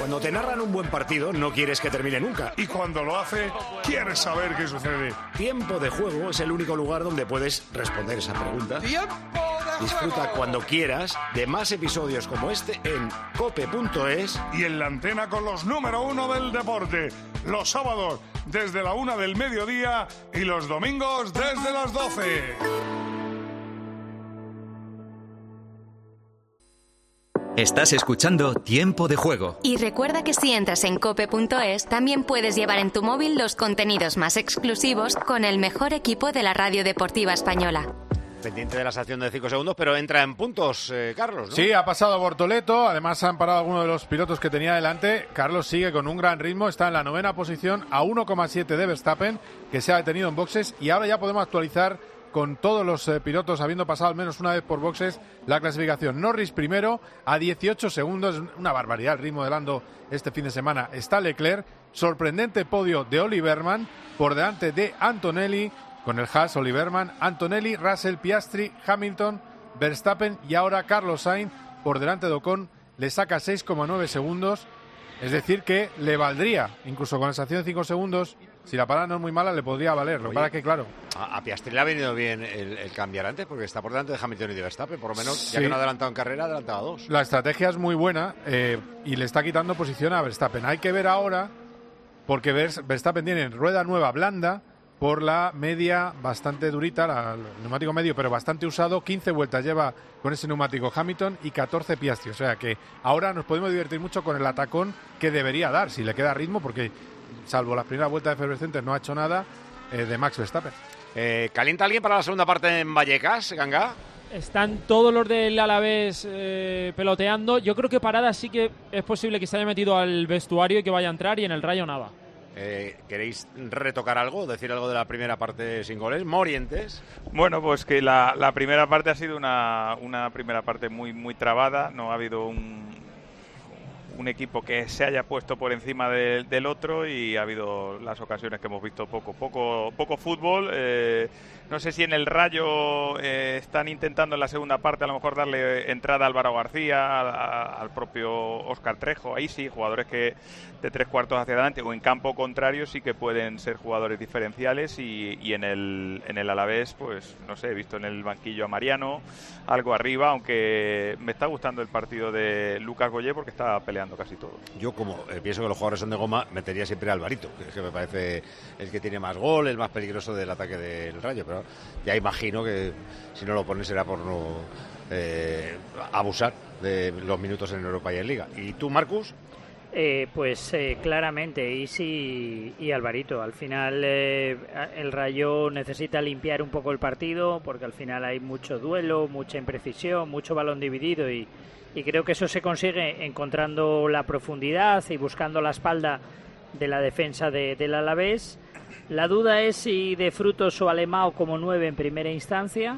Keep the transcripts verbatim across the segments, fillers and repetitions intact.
Cuando te narran un buen partido, no quieres que termine nunca. Y cuando lo hace, quieres saber qué sucede. Tiempo de Juego es el único lugar donde puedes responder esa pregunta. ¡Tiempo de Disfruta juego! cuando quieras de más episodios como este en cope punto es. Y en la antena con los número uno del deporte. Los sábados desde la una del mediodía y los domingos desde las doce. Estás escuchando Tiempo de Juego. Y recuerda que si entras en cope punto es, también puedes llevar en tu móvil los contenidos más exclusivos con el mejor equipo de la radio deportiva española. Pendiente de la sanción de cinco segundos, pero entra en puntos, eh, Carlos, ¿no? Sí, ha pasado Bortoleto, además han parado algunos de los pilotos que tenía delante. Carlos sigue con un gran ritmo, está en la novena posición a uno coma siete de Verstappen, que se ha detenido en boxes, y ahora ya podemos actualizar con todos los eh, pilotos habiendo pasado al menos una vez por boxes la clasificación. Norris primero a dieciocho segundos, una barbaridad el ritmo de Lando este fin de semana. Está Leclerc, sorprendente podio de Oliverman, por delante de Antonelli, con el Haas, Oliverman, Antonelli, Russell, Piastri, Hamilton, Verstappen y ahora Carlos Sainz por delante de Ocon, le saca seis coma nueve segundos, es decir que le valdría, incluso con la sanción de cinco segundos, si la parada no es muy mala, le podría valer. Lo que pasa es que, claro, A, a Piastri le ha venido bien el, el cambiar antes, porque está por delante de Hamilton y de Verstappen, por lo menos, Sí. ya que no ha adelantado en carrera, ha adelantado a dos. la estrategia es muy buena eh, y le está quitando posición a Verstappen. Hay que ver ahora, porque Vers- Verstappen tiene rueda nueva blanda, por la media bastante durita, la, el neumático medio, pero bastante usado. quince vueltas lleva con ese neumático Hamilton y catorce Piastri. O sea que ahora nos podemos divertir mucho con el atacón que debería dar, si le queda ritmo, porque salvo las primeras vueltas de efervescentes no ha hecho nada eh, de Max Verstappen. Eh, ¿Calienta alguien para la segunda parte en Vallecas, Ganga? Están todos los del Alavés eh, peloteando. Yo creo que Parada sí que es posible que se haya metido al vestuario y que vaya a entrar, y en el Rayo nada. Eh, ¿Queréis retocar algo, decir algo de la primera parte sin goles? Morientes. Bueno, pues que la, la primera parte ha sido una, una primera parte muy, muy trabada. No ha habido un, un equipo que se haya puesto por encima de, del otro, y ha habido las ocasiones que hemos visto poco, poco, poco fútbol. Eh, no sé si en el Rayo eh, están intentando en la segunda parte a lo mejor darle entrada a Álvaro García, a, a, al propio Óscar Trejo. Ahí sí, jugadores que de tres cuartos hacia adelante o en campo contrario sí que pueden ser jugadores diferenciales, y, y en el en el Alavés, pues no sé, he visto en el banquillo a Mariano, algo arriba, aunque me está gustando el partido de Lucas Goyé porque está peleando casi todo. Yo, como eh, pienso que los jugadores son de goma, metería siempre a Alvarito, que es que me parece el que tiene más gol, el más peligroso del ataque del Rayo, pero ya imagino que si no lo pones será por no eh, abusar de los minutos en Europa y en Liga. ¿Y tú, Marcus? Eh, pues eh, claramente Isi y Alvarito. Al final eh, el Rayo necesita limpiar un poco el partido, porque al final hay mucho duelo, mucha imprecisión, mucho balón dividido, y, y creo que eso se consigue encontrando la profundidad y buscando la espalda de la defensa de, del Alavés. La duda es si de Frutos o Alemão como nueve en primera instancia,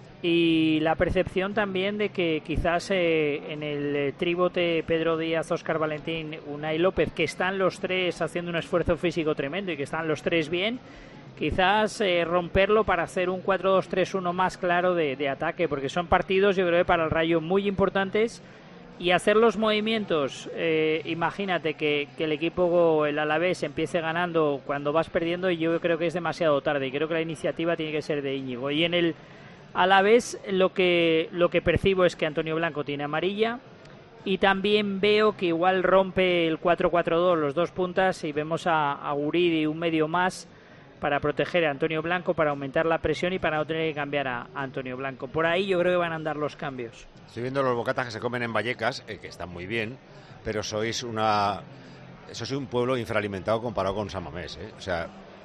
y la percepción también de que quizás eh, en el eh, tríbote Pedro Díaz, Óscar Valentín, Unai López, que están los tres haciendo un esfuerzo físico tremendo y que están los tres bien, quizás eh, romperlo para hacer un cuatro dos tres uno más claro de, de ataque, porque son partidos, yo creo, para el Rayo muy importantes, y hacer los movimientos, eh, imagínate que, que el equipo, el Alavés, empiece ganando cuando vas perdiendo, y yo creo que es demasiado tarde, y creo que la iniciativa tiene que ser de Íñigo. Y en el Alavés lo que, lo que percibo es que Antonio Blanco tiene amarilla, y también veo que igual rompe el cuatro cuatro dos, los dos puntas, y vemos a, a Guridi un medio más para proteger a Antonio Blanco, para aumentar la presión y para no tener que cambiar a, a Antonio Blanco. Por ahí yo creo que van a andar los cambios. Estoy viendo los bocatas que se comen en Vallecas, eh, que están muy bien, pero sois una... Eso soy un pueblo infralimentado comparado con San Mamés, ¿eh? O sea,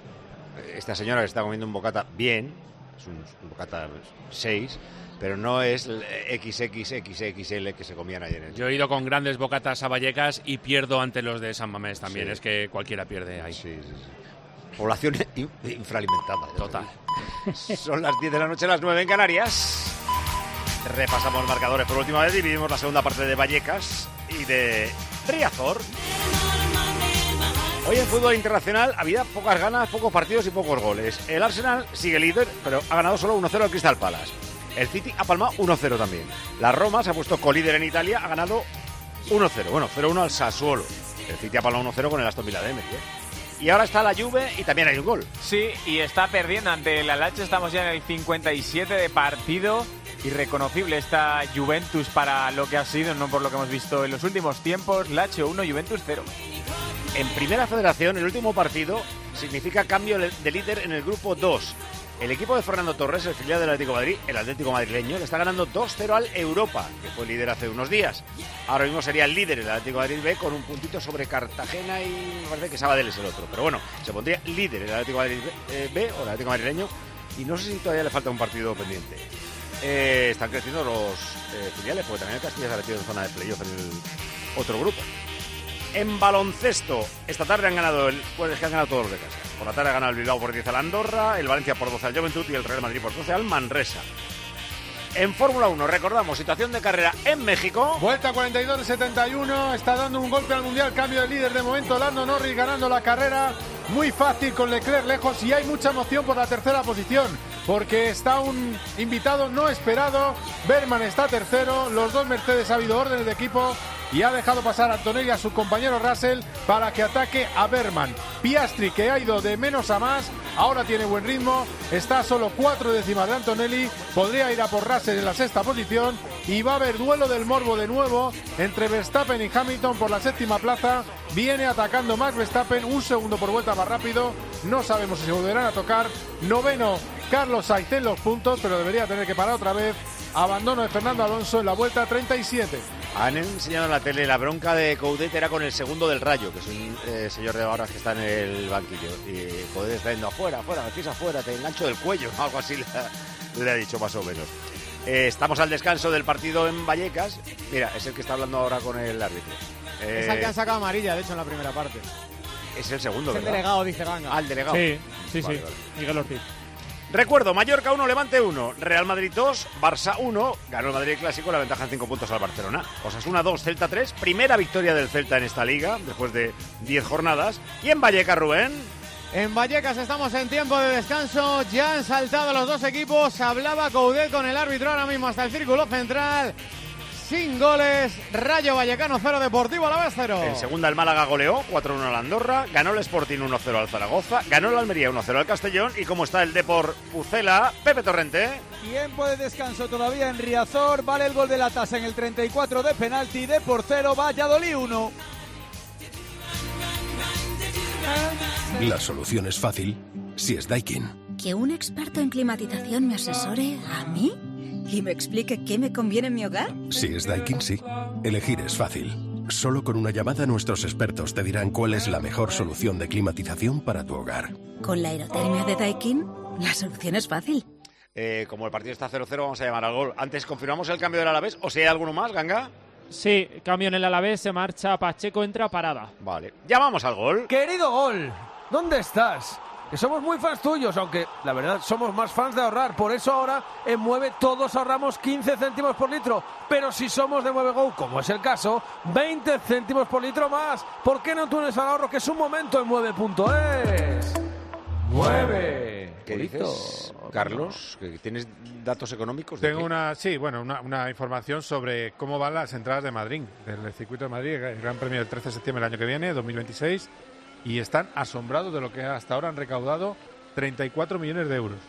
esta señora que está comiendo un bocata bien, es un, un bocata seis, pero no es el equis equis equis equis ele que se comían ayer. En Yo he ido con grandes bocatas a Vallecas y pierdo ante los de San Mamés también. Sí. Es que cualquiera pierde ahí. Sí, sí, sí. Población in, infralimentada. Total. Son las diez de la noche, las nueve en Canarias. Repasamos marcadores por última vez, dividimos la segunda parte de Vallecas y de Riazor. Hoy en fútbol internacional había pocas ganas, pocos partidos y pocos goles. El Arsenal sigue líder, pero ha ganado solo uno cero al Crystal Palace. El City ha palmado uno cero también. La Roma se ha puesto colíder en Italia, ha ganado uno cero. Bueno, cero uno al Sassuolo. El City ha palmado uno cero con el Aston Villa de Emery, ¿eh? Y ahora está la Juve y también hay un gol. Sí, y está perdiendo ante el Lecce. Estamos ya en el cincuenta y siete de partido. Irreconocible esta Juventus para lo que ha sido, no por lo que hemos visto en los últimos tiempos. Lazio uno, Juventus cero. En Primera Federación, el último partido significa cambio de líder en el grupo dos. El equipo de Fernando Torres, el filial del Atlético de Madrid, el Atlético madrileño, le está ganando dos cero al Europa, que fue líder hace unos días. Ahora mismo sería el líder el Atlético de Madrid B con un puntito sobre Cartagena y me parece que Sabadell es el otro. Pero bueno, se pondría líder el Atlético de Madrid B o el Atlético madrileño y no sé si todavía le falta un partido pendiente. Eh, están creciendo los eh, filiales, porque también el Castilla se ha metido en zona de playoff en el otro grupo. En baloncesto, esta tarde han ganado el, pues es que han ganado todos los de casa. Por la tarde ha ganado el Bilbao por diez al Andorra, el Valencia por doce al Juventud y el Real Madrid por doce al Manresa. En Fórmula uno, recordamos, situación de carrera en México. Vuelta cuarenta y dos de setenta y uno, está dando un golpe al Mundial, cambio de líder de momento, Lando Norris ganando la carrera, muy fácil con Leclerc lejos y hay mucha emoción por la tercera posición, porque está un invitado no esperado, Berman está tercero, los dos Mercedes ha habido órdenes de equipo y ha dejado pasar a Antonelli a su compañero Russell para que ataque a Berman. Piastri, que ha ido de menos a más, ahora tiene buen ritmo, está a solo cuatro décimas de Antonelli, podría ir a por Russell en la sexta posición y va a haber duelo del morbo de nuevo entre Verstappen y Hamilton por la séptima plaza. Viene atacando Max Verstappen, un segundo por vuelta más rápido, no sabemos si se volverán a tocar. Noveno Carlos Sainz en los puntos, pero debería tener que parar otra vez. Abandono de Fernando Alonso en la vuelta treinta y siete. Han enseñado en la tele la bronca de Coudet era con el segundo del Rayo, que es un eh, señor de barras que está en el banquillo. Y Coudet está yendo afuera, afuera, me pisa afuera, te engancho del cuello, algo así le, le ha dicho más o menos. Eh, estamos al descanso del partido en Vallecas. Mira, es el que está hablando ahora con el árbitro. Eh, es el que han sacado amarilla, de hecho, en la primera parte. Es el segundo, es el ¿verdad? delegado, dice Ganga. Ah, el delegado. Sí, sí, vale, sí. Vale. Miguel Ortiz. Recuerdo, Mallorca uno, Levante uno, Real Madrid dos, Barça uno, ganó el Madrid Clásico, la ventaja en cinco puntos al Barcelona. Osasuna dos, Celta tres, primera victoria del Celta en esta liga, después de diez jornadas. Y en Vallecas, Rubén. En Vallecas estamos en tiempo de descanso, ya han saltado los dos equipos, hablaba Coudet con el árbitro ahora mismo hasta el círculo central. Sin goles, Rayo Vallecano cero, Deportivo Alavés cero. En segunda el Málaga goleó cuatro uno al Andorra, ganó el Sporting uno cero al Zaragoza, ganó el Almería uno cero al Castellón y como está el Depor Pucela, Pepe Torrente. Tiempo de descanso todavía en Riazor, vale el gol de la tasa en el treinta y cuatro de penalti, Depor cero, Valladolid uno. La solución es fácil si es Daikin. ¿Que un experto en climatización me asesore a mí? ¿Y me explique qué me conviene en mi hogar? Si es Daikin, sí. Elegir es fácil. Solo con una llamada nuestros expertos te dirán cuál es la mejor solución de climatización para tu hogar. Con la aerotermia de Daikin, la solución es fácil. Eh, como el partido está cero cero, vamos a llamar al gol. Antes, ¿confirmamos el cambio del Alavés? ¿O si hay alguno más, Ganga? Sí, cambio en el Alavés, se marcha Pacheco, entra Parada. Vale, llamamos al gol. Querido Gol, ¿dónde estás? Que somos muy fans tuyos, aunque la verdad somos más fans de ahorrar. Por eso ahora en Mueve todos ahorramos quince céntimos por litro. Pero si somos de Mueve Go, como es el caso, veinte céntimos por litro más. ¿Por qué no tú unes al ahorro, que es un momento en mueve punto es? ¡Mueve! ¿Qué dices, Carlos? ¿Que ¿Tienes datos económicos? Tengo qué? una, sí, bueno, una, una información sobre cómo van las entradas de Madrid, del circuito de Madrid, el Gran Premio del trece de septiembre del año que viene, dos mil veintiséis. Y están asombrados de lo que hasta ahora han recaudado, treinta y cuatro millones de euros.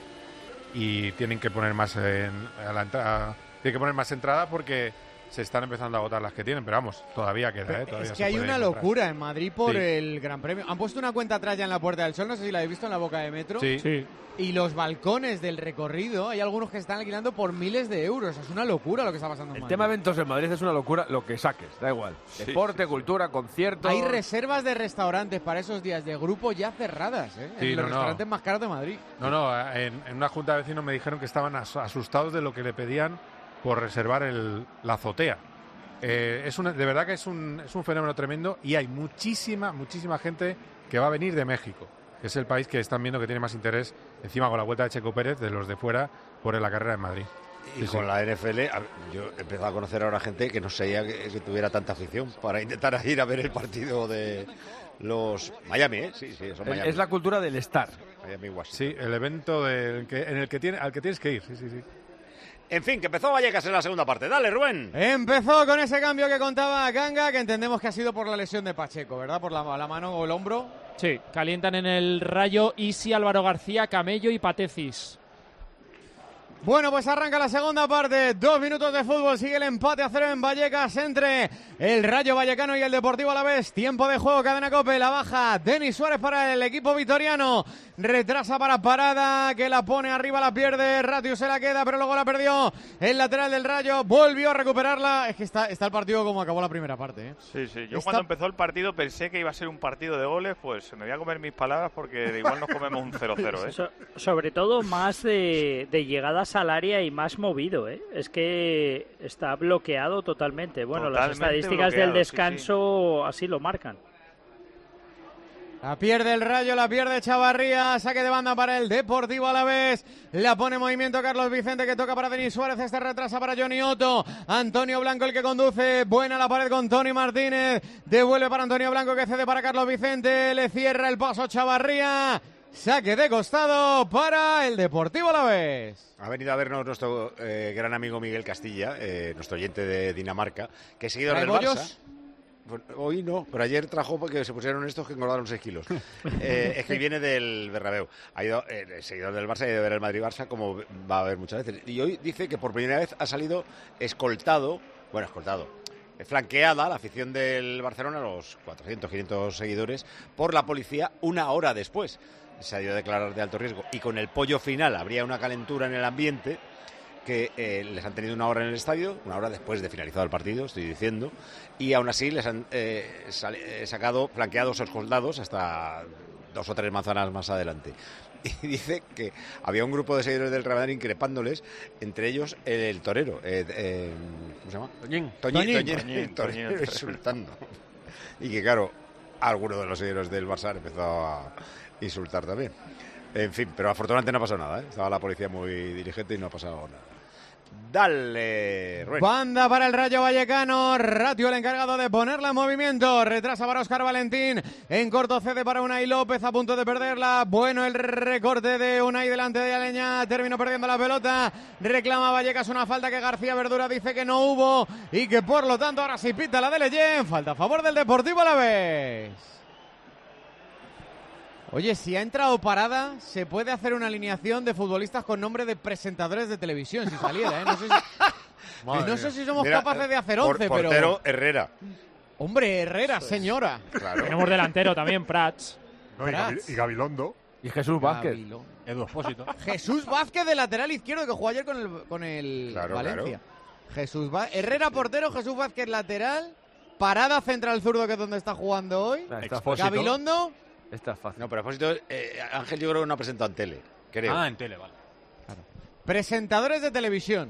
Y tienen que poner más en, a la entrada, tienen que poner más entrada porque se están empezando a agotar las que tienen, pero vamos, todavía queda, ¿eh? Todavía es que hay una comprar. locura en Madrid por sí. el Gran Premio. Han puesto una cuenta atrás ya en la Puerta del Sol, no sé si la habéis visto en la Boca de Metro. Sí. sí. Y los balcones del recorrido, hay algunos que están alquilando por miles de euros. Es una locura lo que está pasando en El Madrid. tema eventos en Madrid es una locura, lo que saques, da igual. Sí, Deporte, sí. cultura, conciertos. Hay reservas de restaurantes para esos días de grupo ya cerradas, ¿eh? Sí, en los no, restaurantes no. más caros de Madrid. No, no, en, en una junta de vecinos me dijeron que estaban as- asustados de lo que le pedían por reservar el, la azotea. Eh, es una, de verdad que es un, es un fenómeno tremendo y hay muchísima, muchísima gente que va a venir de México. Es el país que están viendo que tiene más interés, encima con la vuelta de Checo Pérez, de los de fuera, por la carrera en Madrid. Y Sí, con sí. la N F L, a ver, yo he empezado a conocer ahora gente que no sabía que, que tuviera tanta afición para intentar ir a ver el partido de los Miami, ¿eh? Sí, sí, son Miami. Es la cultura del estar. Miami Washington. Sí, el evento del que, en el que tiene, al que tienes que ir. Sí, sí, sí. En fin, que empezó Vallecas en la segunda parte. Dale, Rubén. Empezó con ese cambio que contaba Ganga, que entendemos que ha sido por la lesión de Pacheco, ¿verdad? Por la, la mano o el hombro. Sí, calientan en el Rayo Isi, Álvaro García, Camello y Patecis. Bueno, pues arranca la segunda parte, dos minutos de fútbol, sigue el empate a cero en Vallecas entre el Rayo Vallecano y el Deportivo Alavés. Tiempo de juego, cadena COPE, la baja Denis Suárez para el equipo vitoriano, retrasa para Parada, que la pone arriba, la pierde, Ratio se la queda, pero luego la perdió el lateral del Rayo, volvió a recuperarla. Es que está, está el partido como acabó la primera parte, ¿eh? Sí, sí, yo está... cuando empezó el partido pensé que iba a ser un partido de goles, pues me voy a comer mis palabras porque igual nos comemos un cero cero, ¿eh? So, sobre todo más de, de llegadas al área y más movido, ¿eh? Es que está bloqueado totalmente. Bueno, totalmente las estadísticas bloqueado, del descanso sí, sí. así lo marcan. La pierde el Rayo, la pierde Chavarría, saque de banda para el Deportivo Alavés, la pone en movimiento Carlos Vicente, que toca para Denis Suárez, este retrasa para Johnny Otto, Antonio Blanco el que conduce, buena la pared con Tony Martínez, devuelve para Antonio Blanco que cede para Carlos Vicente, le cierra el paso Chavarría, saque de costado para el Deportivo Alavés. Ha venido a vernos nuestro eh, gran amigo Miguel Castilla, eh, nuestro oyente de Dinamarca, que es seguidor del Barça. Hoy no, pero ayer trajo porque se pusieron estos que engordaron seis kilos. Eh, es que viene del Bernabéu. Ha ido, eh, el seguidor del Barça, ha ido a ver el Madrid-Barça, como va a ver muchas veces. Y hoy dice que por primera vez ha salido escoltado, bueno, escoltado, flanqueada la afición del Barcelona, los cuatrocientos, quinientos seguidores, por la policía una hora después. Se ha ido a declarar de alto riesgo. Y con el pollo final habría una calentura en el ambiente que eh, les han tenido una hora en el estadio, una hora después de finalizado el partido, estoy diciendo, y aún así les han eh, sal, eh, sacado flanqueados o escoltados hasta dos o tres manzanas más adelante. Y dice que había un grupo de seguidores del Real Madrid increpándoles, entre ellos el, el torero, eh, eh, ¿cómo se llama? Toñín. Toñín, Toñín, Toñín, Toñín el torero Toñín. Insultando. Y que claro, alguno de los seguidores del Barça empezó a insultar también. En fin, pero afortunadamente no pasó nada, ¿eh? Estaba la policía muy diligente y no ha pasado nada. Dale, Rubén. Banda para el Rayo Vallecano, Ratio el encargado de ponerla en movimiento, retrasa para Óscar Valentín, en corto cede para Unai López, a punto de perderla, bueno el recorte de Unai delante de Aleñá, terminó perdiendo la pelota, reclama Vallecas una falta que García Verdura dice que no hubo y que por lo tanto ahora sí pita la de Leyen, falta a favor del Deportivo Alavés. Oye, si ha entrado Parada, se puede hacer una alineación de futbolistas con nombre de presentadores de televisión, si saliera, ¿eh? No sé si, no sé si somos Mira, capaces de hacer once, por, pero... Portero, Herrera. Hombre, Herrera, señora. Claro. Tenemos delantero también, Prats. No, y, Gabi, y Gabilondo. Y Jesús Vázquez. Edu Expósito. Jesús Vázquez de lateral izquierdo, que jugó ayer con el, con el claro, Valencia. Claro. Jesús Va- Herrera portero, Jesús Vázquez lateral, Parada central zurdo, que es donde está jugando hoy. Gabilondo... Esta es fácil. No, pero a propósito, eh, Ángel yo creo que no ha presentado en tele, creo. Ah, en tele, vale. Claro. Presentadores de televisión.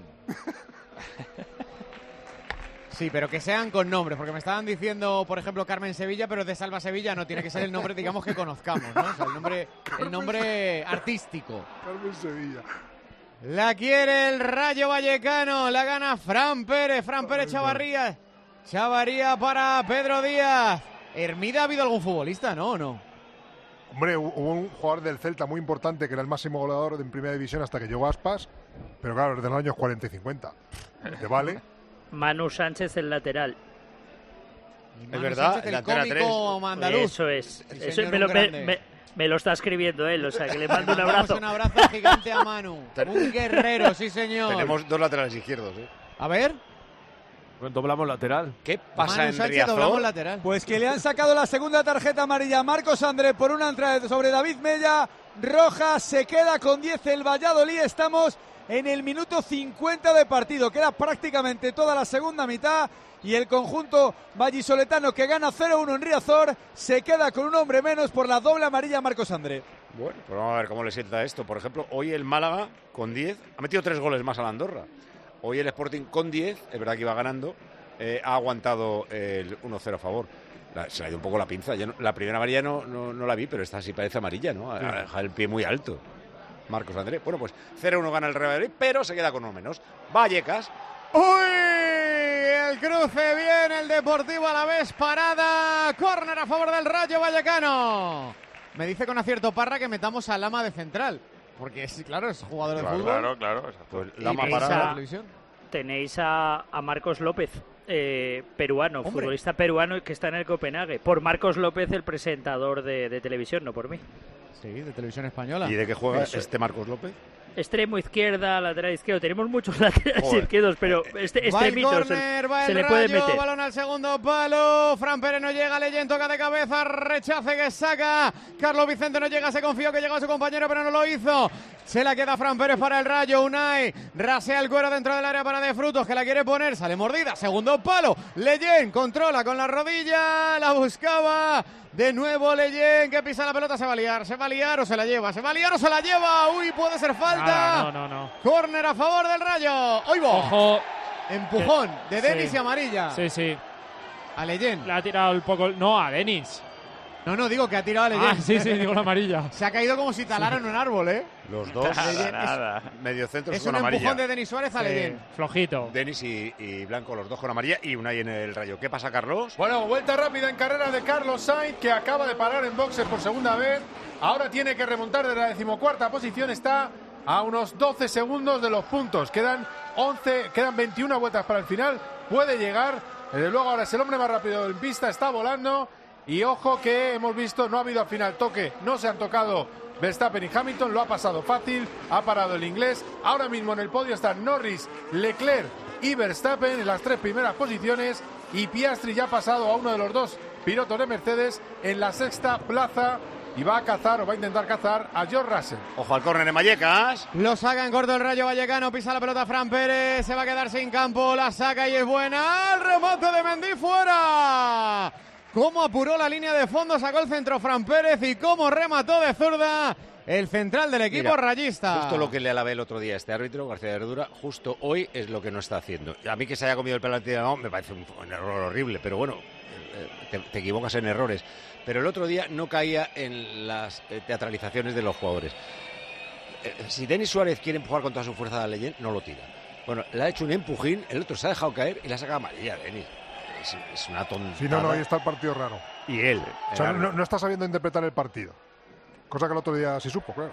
Sí, pero que sean con nombres, porque me estaban diciendo, por ejemplo, Carmen Sevilla, pero de Salva Sevilla no tiene que ser el nombre, digamos, que conozcamos, ¿no? O sea, el nombre, el nombre artístico. Carmen Sevilla. La quiere el Rayo Vallecano, la gana Fran Pérez, Fran Pérez Chavarría. Chavarría para Pedro Díaz. ¿Hermida ha habido algún futbolista, no o no? Hombre, hubo un jugador del Celta muy importante que era el máximo goleador de en primera división hasta que llegó Aspas, pero claro, desde los años cuarenta y cincuenta. ¿Te vale? Manu Sánchez, el lateral. Es verdad, el cómico andaluz. Eso es. Sí, Eso señor, me, lo, un me, grande. me, me lo está escribiendo él, o sea, que le mando un Mandamos abrazo. Un abrazo gigante a Manu. Un guerrero, sí señor. Tenemos dos laterales izquierdos, ¿eh? A ver. Pues doblamos lateral. ¿Qué pasa Manu en Sánchez, Riazor? doblamos lateral. Pues que le han sacado la segunda tarjeta amarilla a Marcos André por una entrada sobre David Mella. Roja, se queda con diez el Valladolid. Estamos en el minuto cincuenta de partido. Queda prácticamente toda la segunda mitad. Y el conjunto vallisoletano, que gana cero uno en Riazor, se queda con un hombre menos por la doble amarilla a Marcos André. Bueno, pues vamos a ver cómo le sienta esto. Por ejemplo, hoy el Málaga con diez ha metido tres goles más a la Andorra. Hoy el Sporting con diez, es verdad que iba ganando, eh, ha aguantado el uno cero a favor. La, se le ha ido un poco la pinza. Yo no, la primera amarilla no, no, no la vi, pero esta sí parece amarilla, ¿no? Ha dejado el pie muy alto. Marcos André. Bueno, pues cero uno gana el Real Madrid, pero se queda con uno menos. Vallecas. ¡Uy! El cruce viene el Deportivo Alavés, Parada. Córner a favor del Rayo Vallecano. Me dice con acierto Parra que metamos a Lama de central. Porque, es, claro, es jugador claro, de fútbol. Claro, claro. Exacto. Pues Lama tenéis parada. a, tenéis a, a Marcos López, eh, peruano, Hombre. futbolista peruano que está en el Copenhague. Por Marcos López, el presentador de, de televisión, no por mí. Sí, de televisión española. ¿Y de qué juega Eso. este Marcos López? Extremo izquierda, lateral izquierdo. Tenemos muchos laterales Joder. izquierdos, pero este, Va el extremitos córner, se, va se el le puede Rayo, meter. balón al segundo palo, Fran Pérez no llega, Leyen toca de cabeza, rechace que saca, Carlos Vicente no llega, se confió que llegaba su compañero pero no lo hizo, se la queda Fran Pérez para el Rayo, Unai, rasea el cuero dentro del área para De Frutos que la quiere poner, sale mordida, segundo palo, Leyen controla con la rodilla, la buscaba, de nuevo Leyen que pisa la pelota, se va a liar, se va a liar o se la lleva, se va a liar o se la lleva, uy, puede ser falta. Nada, no, no, no. Córner a favor del Rayo. ¡Oigo! Ojo. Empujón de Sí. Denis y amarilla. Sí, sí. A Leyen. Le ha tirado el poco. No, a Denis. No, no, digo que ha tirado a Leyen. Ah, sí, sí, digo la amarilla. Se ha caído como si talara en un árbol, ¿eh? Los dos. Nada, nada. Mediocentros Es con un amarilla. empujón de Denis Suárez a Sí, Leyen. flojito. Denis y, y Blanco, los dos con amarilla y Unai en el Rayo. ¿Qué pasa, Carlos? Bueno, vuelta rápida en carrera de Carlos Sainz, que acaba de parar en boxes por segunda vez. Ahora tiene que remontar de la decimocuarta posición. Está a unos doce segundos de los puntos. Quedan once, quedan veintiuna vueltas para el final. Puede llegar. Desde luego ahora es el hombre más rápido en pista. Está volando. Y ojo que hemos visto, no ha habido al final toque. No se han tocado Verstappen y Hamilton. Lo ha pasado fácil. Ha parado el inglés. Ahora mismo en el podio están Norris, Leclerc y Verstappen en las tres primeras posiciones. Y Piastri ya ha pasado a uno de los dos pilotos de Mercedes en la sexta plaza. Y va a cazar o va a intentar cazar a George Russell. Ojo al córner en Vallecas. Lo saca en corto el Rayo Vallecano, pisa la pelota Fran Pérez, se va a quedar sin campo, la saca y es buena. ¡El remate de Mendy fuera! Cómo apuró la línea de fondo, sacó el centro Fran Pérez y cómo remató de zurda el central del equipo Mira, rayista. Justo lo que le alabé el otro día a este árbitro, García de Verdura, justo hoy es lo que no está haciendo. A mí que se haya comido el penalti de no, me parece un, un error horrible, pero bueno, eh, te, te equivocas en errores. Pero el otro día no caía en las eh, teatralizaciones de los jugadores. Eh, si Denis Suárez quiere empujar con toda su fuerza a Leyen, no lo tira. Bueno, le ha hecho un empujín, el otro se ha dejado caer y le ha sacado amarilla a Denis. Es, es una tontada. Sí, no, no, ahí está el partido raro. Y él. O sea, no, no está sabiendo interpretar el partido. Cosa que el otro día sí supo, claro.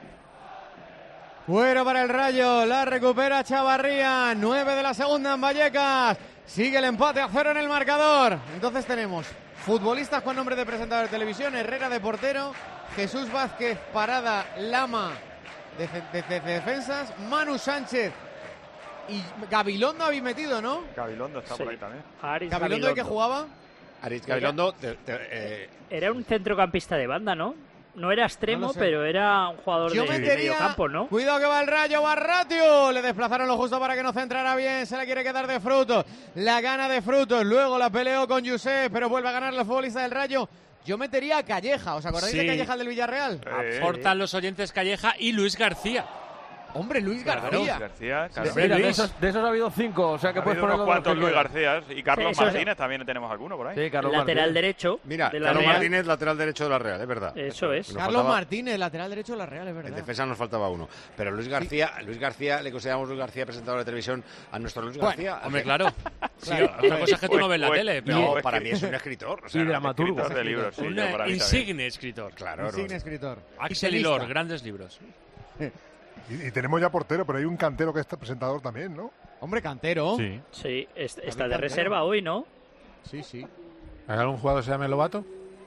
Fuera para el Rayo, la recupera Chavarría, nueve de la segunda en Vallecas. Sigue el empate a cero en el marcador. Entonces tenemos futbolistas con nombre de presentador de televisión, Herrera de portero, Jesús Vázquez, Parada, Lama de, de, de, de defensas, Manu Sánchez y Gabilondo habéis metido, ¿no? Gabilondo está Sí. por ahí también. Aris ¿Gabilondo de qué jugaba? Aritz Gabilondo, te- te- eh, Era un centrocampista de banda, ¿no? No era extremo, No lo sé. pero era un jugador Yo de metería- medio campo, ¿no? Cuidado que va el Rayo, va Ratio. Le desplazaron lo justo para que no centrara bien. Se la quiere quedar de Frutos. La gana de Frutos. Luego la peleó con Josep, pero vuelve a ganar la futbolista del Rayo. Yo metería a Calleja. ¿Os acordáis Sí. de Calleja el del Villarreal? Aportan los oyentes Calleja y Luis García. Hombre, Luis Claro. García. García, claro. Mira, de, esos, de esos ha habido cinco, o sea que Ha puedes habido poner unos cuantos Luis García y Carlos Sí, eso es- Martínez también tenemos alguno por ahí. Sí, Carlos Lateral Martínez. derecho. mira, de la Carlos Real. Martínez, lateral derecho de la Real, es verdad. Eso es. Nos Carlos faltaba- Martínez, lateral derecho de la Real, es En verdad. defensa nos faltaba uno. Pero Luis García, Luis García, le consideramos Luis García presentador de televisión a nuestro Luis Bueno, García. Hombre, claro. Sí, Claro. otra cosa es que tú Pues- no ves la pues- tele, pero No, pues para que- mí es un escritor. O sea, Y no, dramaturgo. Escritor de libros, sí, un yo por ahí también. insigne escritor. Claro, no. Insigne escritor. Axel y Tenista. Lor, grandes libros. Y, y tenemos ya portero, pero hay un cantero que es presentador también, ¿no? Hombre, Cantero. Sí. Sí, es- está David de Cantero. reserva hoy, ¿no? Sí, sí. ¿Hay algún jugador que se llame Lobato?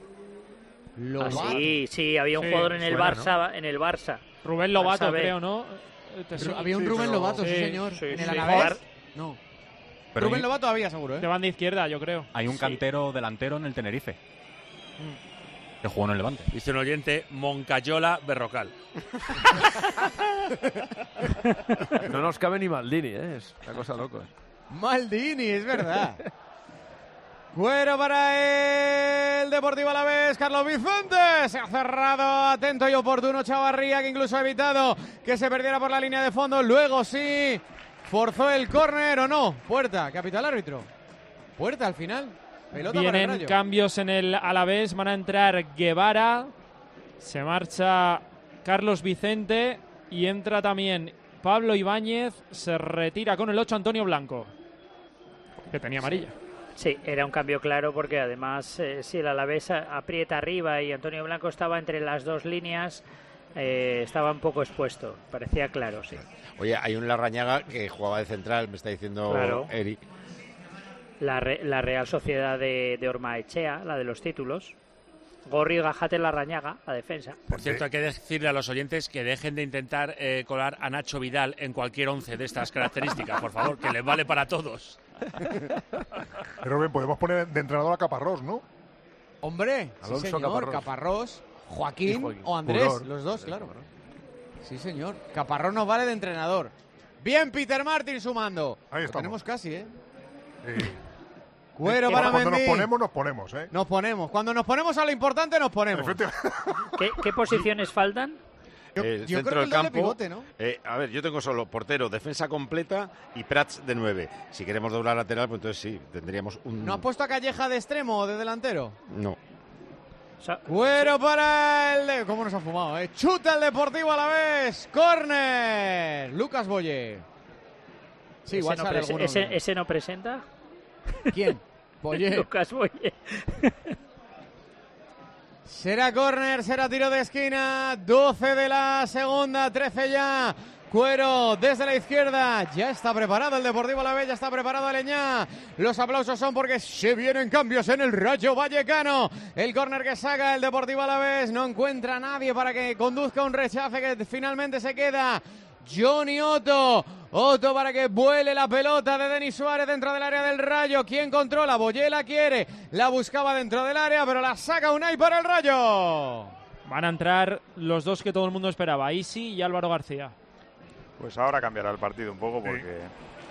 Lo Ah, va- sí, sí, había un Sí, jugador en el suena, Barça, en el Barça. Rubén Lobato, Barça B. creo, ¿no? Eh, te Ru- su- Había un Sí, Rubén pero- Lobato, sí, Sí, señor. sí, en el sí. Alavés. Bar- No. Pero Rubén hay- Lobato había, seguro, ¿eh? De banda izquierda, yo creo. Hay un Sí. cantero delantero en el Tenerife. Que jugó en el Levante. Dice un oyente, Moncayola Berrocal. No nos cabe ni Maldini, ¿eh? Es una cosa loca. Maldini, es verdad. Cuero para el Deportivo Alavés, Carlos Vicente. Se ha cerrado, atento y oportuno Chavarría, que incluso ha evitado que se perdiera por la línea de fondo. Luego sí, forzó el córner o no. Puerta, capitán árbitro. Puerta al final. Pelota para el Vienen Rayo. cambios en el Alavés. Van a entrar Guevara. Se marcha Carlos Vicente. Y entra también Pablo Ibáñez. Se retira con el ocho Antonio Blanco, que tenía amarilla. Sí, era un cambio claro porque además eh, si el Alavés a- aprieta arriba y Antonio Blanco estaba entre las dos líneas, Eh, estaba un poco expuesto, parecía claro, sí. Oye, hay un Larrañaga que jugaba de central, me está diciendo Claro. Eri. La, Re- la Real Sociedad de, de Ormaechea, la de los títulos. Gorri Gajate Larrañaga, la defensa. Por cierto, hay que decirle a los oyentes que dejen de intentar eh, colar a Nacho Vidal en cualquier once de estas características, por favor, que les vale para todos. Pero bien, podemos poner de entrenador a Caparrós, ¿no? Hombre, Alonso sí señor, Caparrós. Caparrós, Joaquín, Y Joaquín. o Andrés, Pudor. los dos, claro. Sí señor, Caparrós nos vale de entrenador. Bien, Peter Martin sumando. Ahí Lo estamos. tenemos casi, ¿eh? Sí. Cuero para Cuando nos Mendy. ponemos, nos ponemos, ¿eh? Nos ponemos. Cuando nos ponemos a lo importante, nos ponemos. ¿Qué, qué posiciones faltan? El yo centro creo que el del doble campo. pivote, ¿no? eh, a ver, yo tengo solo portero, defensa completa y Prats de nueve. Si queremos doblar lateral, pues entonces sí, tendríamos un. ¿No has puesto a Calleja de extremo o de delantero? No. Cuero para el... De... ¿Cómo nos ha fumado, eh? Chuta el Deportivo a la vez. Córner. Lucas Boye. Sí, ¿Ese, igual no sale prese- alguno. ese- ese no presenta? ¿Quién? Boye. Lucas Boye. Será córner, será tiro de esquina. doce de la segunda, trece ya. Cuero desde la izquierda. Ya está preparado el Deportivo Alavés, ya está preparado Aleñá. Los aplausos son porque se vienen cambios en el Rayo Vallecano. El córner que saca el Deportivo Alavés. No encuentra a nadie para que conduzca un rechace que finalmente se queda Johnny Otto. Otto para que vuele la pelota de Denis Suárez dentro del área del Rayo. ¿Quién controla? Boyé la quiere. La buscaba dentro del área, pero la saca Unai para el Rayo. Van a entrar los dos que todo el mundo esperaba, Isi y Álvaro García. Pues ahora cambiará el partido un poco porque...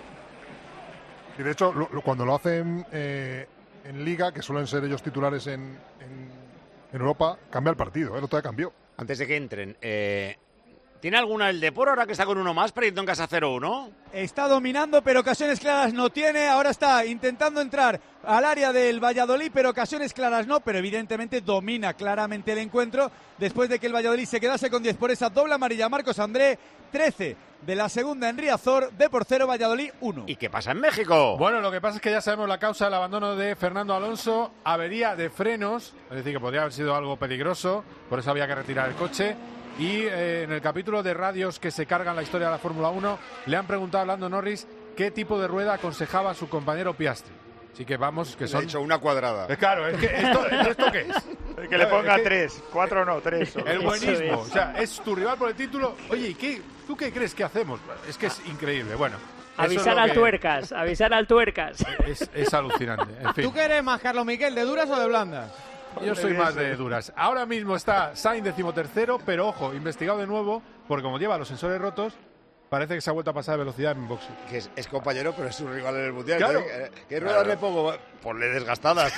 Y de hecho, lo- lo- cuando lo hacen eh, en Liga, que suelen ser ellos titulares en, en, en Europa, cambia el partido, ¿eh? El otro día cambió. Antes de que entren, eh, ¿tiene alguna el Depor ahora que está con uno más, perdiendo en casa cero uno? Está dominando, pero ocasiones claras no tiene. Ahora está intentando entrar al área del Valladolid, pero ocasiones claras no. Pero evidentemente domina claramente el encuentro después de que el Valladolid se quedase con diez por esa doble amarilla. Marcos André, trece de la segunda en Riazor, de por cero Valladolid uno. ¿Y qué pasa en México? Bueno, lo que pasa es que ya sabemos la causa del abandono de Fernando Alonso, avería de frenos, es decir, que podría haber sido algo peligroso, por eso había que retirar el coche. Y eh, en el capítulo de radios que se cargan la historia de la Fórmula uno, le han preguntado a Lando Norris qué tipo de rueda aconsejaba a su compañero Piastri. Así que vamos, que Le son... ha dicho una cuadrada. Eh, Claro, es que esto, ¿esto qué es? Que le ponga Es que- tres, cuatro no, tres. solo. El Eso buenismo, es. o sea, es tu rival por el título. Oye, ¿y qué, tú qué crees que hacemos? Es que es increíble, bueno. eso es Avisar lo al que- tuercas, avisar al tuercas. Es, es alucinante, en fin. ¿Tú qué eres más, Carlos Miquel, de duras o de blandas? Yo soy más de duras. Ahora mismo está Sainz decimotercero, pero ojo, investigado de nuevo, porque como lleva los sensores rotos, parece que se ha vuelto a pasar de velocidad en boxeo. Que es, es compañero, pero es su rival en el Mundial. Claro. ¿eh? ¿Qué ruedas Claro. le pongo? Ponle desgastadas.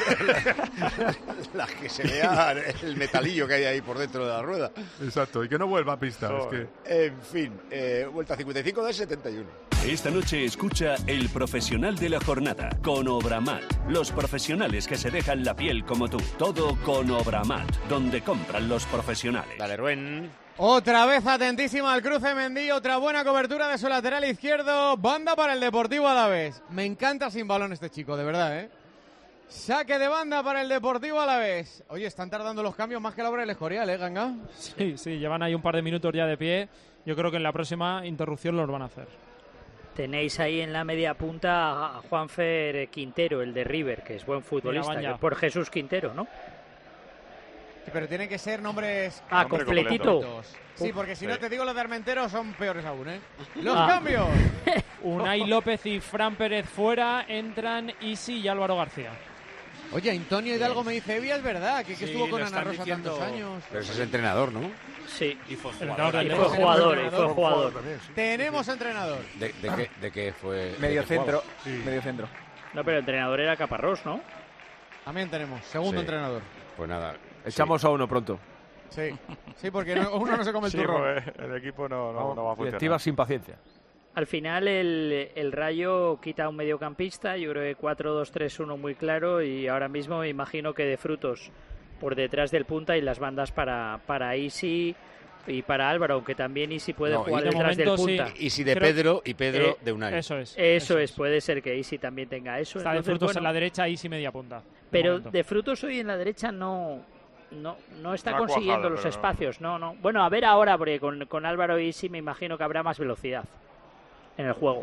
Las que se vea el metalillo que hay ahí por dentro de la rueda. Exacto, y que no vuelva a pista. Es que... En fin, eh, vuelta cincuenta y cinco del setenta y uno. Esta noche escucha El Profesional de la Jornada con Obramat. Los profesionales que se dejan la piel como tú. Todo con Obramat, donde compran los profesionales. Dale, Rubén. Otra vez atentísima al cruce Mendy, otra buena cobertura de su lateral izquierdo, banda para el Deportivo Alavés. Me encanta sin balón este chico, de verdad, ¿eh? Saque de banda para el Deportivo Alavés. Oye, están tardando los cambios más que la obra del Escorial, ¿eh, Ganga? Sí, sí, llevan ahí un par de minutos ya de pie. Yo creo que en la próxima interrupción los van a hacer. Tenéis ahí en la media punta a Juanfer Quintero, el de River, que es buen futbolista, van ya. que por Jesús Quintero, ¿no? Pero tienen que ser nombres... Ah, nombres completito. completos. Sí, porque si no Sí. te digo los de Armentero son peores aún, ¿eh? ¡Los Ah. cambios! Unai López y Fran Pérez fuera, entran Isi y Álvaro García. Oye, Antonio Hidalgo me dice, Evia, es verdad, que, que Sí, estuvo con lo Ana están Rosa diciendo- tantos años. Pero ese es entrenador, ¿no? Sí. Y fue El jugador. entrenador Y del fue Levante. jugador, y entrenador, fue jugador. Tenemos entrenador. ¿De, de qué, de qué fue? Medio de qué jugaba? centro, medio centro. No, pero el entrenador era Caparrós, ¿no? También tenemos, segundo Sí. entrenador. Pues nada. Echamos a uno pronto. Sí, sí, porque no- uno no se come el Sí, turrón. pues, el equipo no, no, no va a funcionar. Directiva sin paciencia. Al final el, el Rayo quita a un mediocampista, yo creo que cuatro dos tres uno muy claro, y ahora mismo me imagino que de Frutos por detrás del punta y las bandas para, para Isi y para Álvaro, aunque también Isi puede No, jugar y de detrás del momento sí. punta. Y si de Creo- Pedro y Pedro Eh, de Unai. Eso es. Eso es, puede ser que Isi también tenga eso. Está de Entonces, Frutos bueno, en la derecha, Isi media punta. de pero momento. de Frutos hoy en la derecha no, no, no está No ha consiguiendo cuajado, los pero no. espacios, no, no. Bueno, a ver ahora, porque con, con Álvaro Isi me imagino que habrá más velocidad en el juego.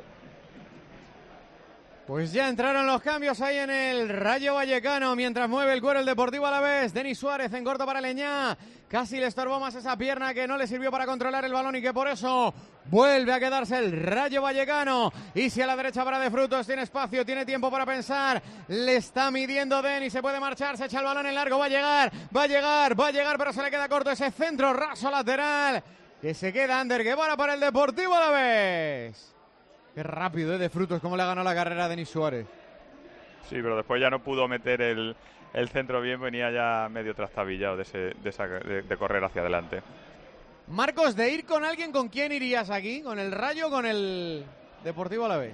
Pues ya entraron los cambios ahí en el Rayo Vallecano, mientras mueve el cuero el Deportivo Alavés. Denis Suárez en corto para Leñá. Casi le estorbó más esa pierna que no le sirvió para controlar el balón y que por eso vuelve a quedarse el Rayo Vallecano. Y si a la derecha para De Frutos, tiene espacio, tiene tiempo para pensar. Le está midiendo Denis, se puede marchar, se echa el balón en largo, va a llegar, va a llegar, va a llegar, pero se le queda corto ese centro raso lateral. Que se queda Ander Guevara para el Deportivo Alavés. Qué rápido, ¿eh? De Frutos, cómo le ha ganado la carrera a Denis Suárez. Sí, pero después ya no pudo meter el, el centro bien, venía ya medio trastabillado de, ese, de, esa, de, de correr hacia adelante. Marcos, de ir con alguien, ¿con quién irías aquí? ¿Con el Rayo o con el Deportivo Alavés?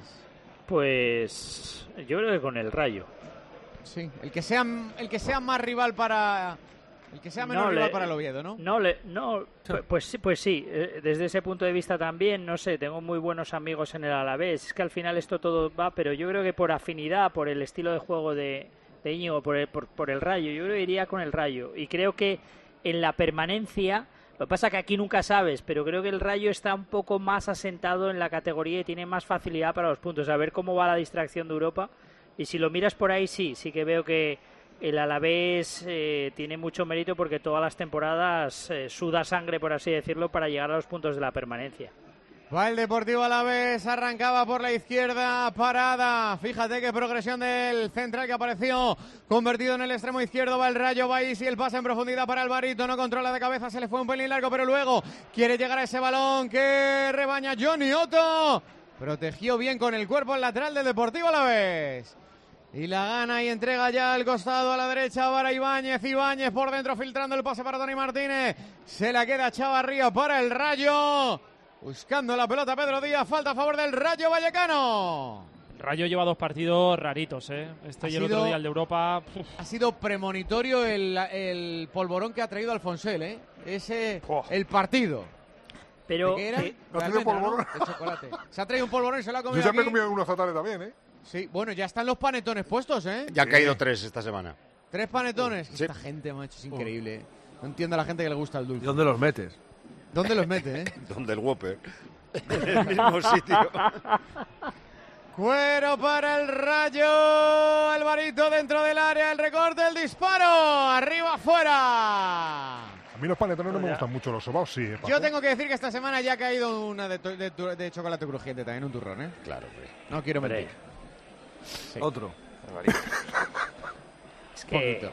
Pues yo creo que con el Rayo. Sí, el que sea, el que sea más rival para... El que sea menos No, rival le- para el Oviedo, ¿no? No, le, no pues, pues sí, pues sí. eh, Desde ese punto de vista también, no sé, tengo muy buenos amigos en el Alavés. Es que al final esto todo va, pero yo creo que por afinidad, por el estilo de juego de, de Íñigo, por el, por, por el Rayo, yo creo que iría con el Rayo. Y creo que en la permanencia, lo que pasa que aquí nunca sabes, pero creo que el Rayo está un poco más asentado en la categoría y tiene más facilidad para los puntos. A ver cómo va la distracción de Europa. Y si lo miras por ahí, sí, sí que veo que el Alavés eh, tiene mucho mérito porque todas las temporadas eh, suda sangre, por así decirlo, para llegar a los puntos de la permanencia. Va el Deportivo Alavés, arrancaba por la izquierda, parada. Fíjate qué progresión del central que apareció, convertido en el extremo izquierdo. Va el Rayo, va y el pase en profundidad para Alvarito, no controla de cabeza, se le fue un pelín largo, pero luego quiere llegar a ese balón que rebaña Johnny Otto. Protegió bien con el cuerpo el lateral del Deportivo Alavés. Y la gana y entrega ya al costado a la derecha para Ibáñez. Ibáñez por dentro filtrando el pase para Toni Martínez. Se la queda Chavarría para el Rayo. Buscando la pelota Pedro Díaz. Falta a favor del Rayo Vallecano. El Rayo lleva dos partidos raritos, ¿eh? Este Ha y el sido- otro día, el de Europa. Puf. Ha sido premonitorio el, el polvorón que ha traído Alfonsel, ¿eh? Ese, el partido. Pero ¿De qué era? eh, De almendra, ¿no? De chocolate. Se ha traído un polvorón y se lo ha Yo comido ya me he aquí. comido unos fatales también, ¿eh? Sí, bueno, ya están los panetones puestos, ¿eh? Ya han caído tres esta semana. Tres panetones. Sí. Esta gente, macho, es increíble. ¿eh? No entiendo a la gente que le gusta el dulce. ¿Y dónde los metes? ¿Dónde los mete, eh? Donde el Whopper. En el mismo sitio. Cuero para el Rayo. Alvarito dentro del área. El recorte, el disparo. Arriba, afuera. A mí los panetones no me gustan mucho, los sobaos sí, ¿eh, Paco? Yo tengo que decir que esta semana ya ha caído una de, to- de tu- de chocolate crujiente también, un turrón, ¿eh? Claro, hombre. No quiero Hombre. mentir. Sí. Otro. es que Poquito.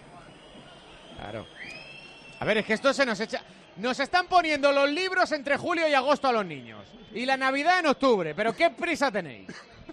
Claro. A ver, es que esto se nos echa... Nos están poniendo los libros entre julio y agosto a los niños. Y la Navidad en octubre. ¿Pero qué prisa tenéis?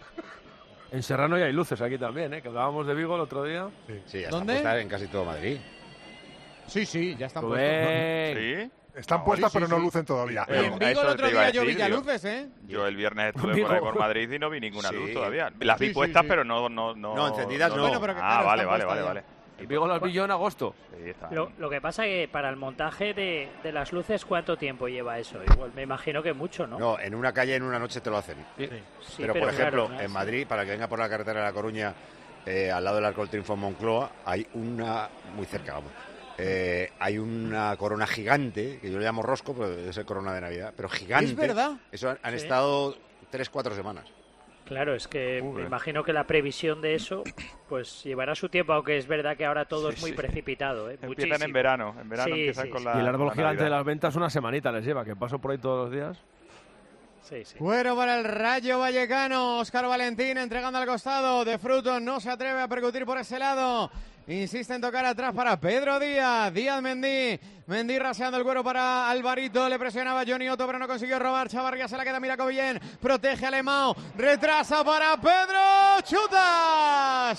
En Serrano ya hay luces aquí también, ¿eh? Que hablábamos de Vigo el otro día. Sí, ya ¿Dónde? está puesta en casi todo Madrid. Sí, sí, ya están Rubén. ¿Sí? Están No, puestas, sí, pero sí, no sí. lucen todavía. Y en a Vigo eso el te otro iba a día yo vi decir, ya digo. luces, ¿eh? Yo el viernes estuve Vigo. por ahí por Madrid y no vi ninguna Sí. luz todavía. Las vi Sí, sí, puestas, sí. pero no... No, no, No, encendidas no. Bueno, pero que, ah, claro, vale, están vale, puestas vale, ya. vale. El Vigo las vi yo en agosto. Sí, está. lo, lo que pasa que para el montaje de, de las luces, ¿cuánto tiempo lleva eso? Igual me imagino que mucho, ¿no? No, en una calle en una noche te lo hacen. Sí, pero, por ejemplo, claro, ¿no? en Madrid, para que venga por la carretera de La Coruña, eh, al lado del Arco del Triunfo en Moncloa, hay una, muy cerca, vamos, eh, hay una corona gigante, que yo le llamo rosco, pero debe ser corona de Navidad, pero gigante. ¿Es verdad? Eso han, han Sí. estado tres, cuatro semanas. Claro, es que Joder. me imagino que la previsión de eso pues llevará su tiempo, aunque es verdad que ahora todo Sí, es muy sí. precipitado. ¿eh? Empiezan Muchísimo. en verano. En verano Sí, empiezan sí, con sí. la Y el árbol la gigante de Navidad. las ventas una semanita les lleva, que paso por ahí todos los días. Sí, sí. Cuero para el Rayo Vallecano. Óscar Valentín entregando al costado. De Frutos no se atreve a percutir por ese lado. Insiste en tocar atrás para Pedro Díaz. Díaz Mendy. Mendy raseando el cuero para Alvarito. Le presionaba Johnny Otto, pero no consiguió robar. Chavarría se la queda Miraco bien. Protege a Alemão. Retrasa para Pedro. Chuta.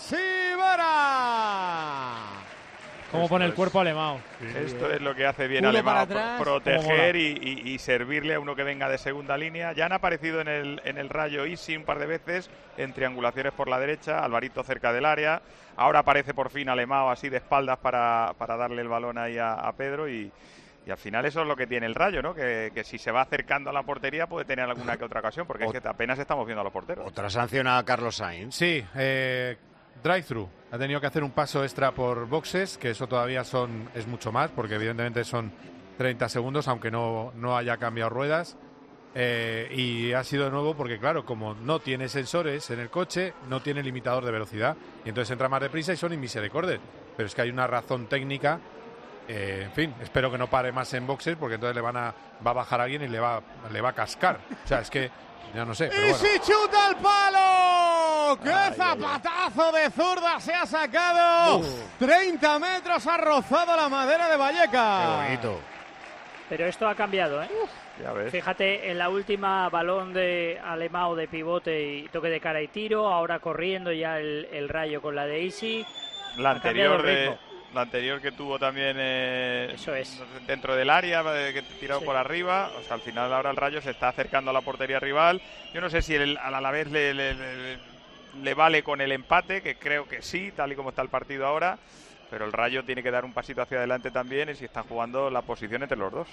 Sibara. Cómo pone el es- cuerpo Alemão. Esto es lo que hace bien Culo Alemão, para pro- atrás. proteger y, y- y servirle a uno que venga de segunda línea. Ya han aparecido en el, en el Rayo Isi un par de veces en triangulaciones por la derecha, Alvarito cerca del área. Ahora aparece por fin Alemão así de espaldas para, para darle el balón ahí a, a Pedro y, y al final eso es lo que tiene el Rayo, ¿no? Que, que si se va acercando a la portería puede tener alguna que otra ocasión, porque es que apenas estamos viendo a los porteros. Otra sanción a Carlos Sainz. Sí, eh, drive-thru. Ha tenido que hacer un paso extra por boxes, que eso todavía son es mucho más, porque evidentemente son treinta segundos, aunque no, no haya cambiado ruedas. Eh, y ha sido de nuevo porque, claro, como no tiene sensores en el coche, no tiene limitador de velocidad. Y entonces entra más deprisa y son inmisericordes. Pero es que hay una razón técnica. Eh, en fin, espero que no pare más en boxes, porque entonces le van a, va a bajar a alguien y le va, le va a cascar. O sea, es que ya no sé. Pero ¡Y bueno. si chuta el palo! ¡Qué ay, zapatazo ay, ay. de zurda se ha sacado! Uf. treinta metros ha rozado la madera de Vallecas. ¡Qué bonito! Pero esto ha cambiado, ¿eh? Uf. Ya ves. Fíjate, en la última balón de Alemão de pivote y toque de cara y tiro, ahora corriendo ya el, el Rayo con la de Isi. La anterior de, la anterior que tuvo también eh, Eso es. dentro del área, que tiró sí. por arriba. O sea, al final ahora el Rayo se está acercando a la portería rival. Yo no sé si el, al Alavés le, le, le, le vale con el empate, que creo que sí, tal y como está el partido ahora. Pero el Rayo tiene que dar un pasito hacia adelante también, y si están jugando la posición entre los dos.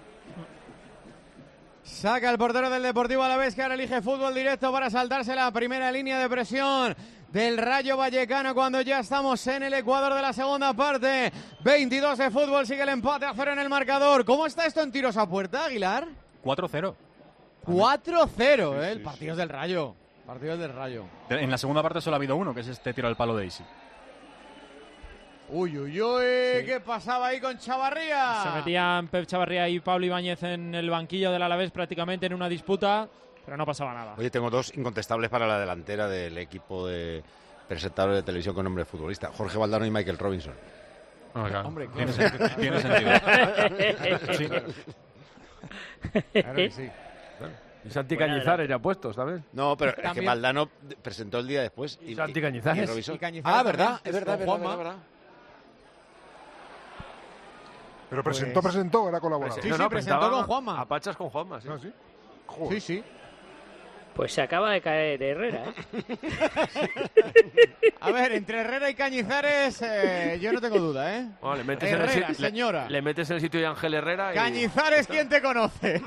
Saca el portero del Deportivo Alavés, que ahora elige fútbol directo para saltarse la primera línea de presión del Rayo Vallecano cuando ya estamos en el Ecuador de la segunda parte. veintidós de fútbol, sigue el empate a cero en el marcador. ¿Cómo está esto en tiros a puerta, Aguilar? cuatro cero. cuatro cero, sí, ¿eh? Sí, el partido es del Rayo. Partido es del Rayo. En la segunda parte solo ha habido uno, que es este tiro al palo de Isi. Uy, uy, uy, sí. ¿Qué pasaba ahí con Chavarría? Se metían Pep Chavarría y Pablo Ibáñez en el banquillo del Alavés prácticamente en una disputa, pero no pasaba nada. Oye, tengo dos incontestables para la delantera del equipo de presentadores de televisión con nombre de futbolista: Jorge Valdano y Michael Robinson. Oh, claro. Hombre, tiene, claro. sentido, tiene sentido. Sí. Claro que sí. Y Santi Cañizares ya puestos, ¿sabes? No, pero ¿También? es que Valdano presentó el día después. Y, y Santi Cañizares. Y Robinson. Y Cañizares ah, ¿verdad? también, Es verdad, es verdad, verdad, verdad. Pero presentó, pues... presentó, era colaborador. Sí, no, sí, no, presentó con Juanma. A Pachas con Juanma, sí. ¿Ah, sí? Sí, sí. Pues se acaba de caer Herrera, ¿eh? A ver, entre Herrera y Cañizares, eh, yo no tengo duda, ¿eh? Bueno, le metes Herrera, en el, señora. Le, le metes en el sitio de Ángel Herrera. Y... Cañizares, ¿quién te conoce?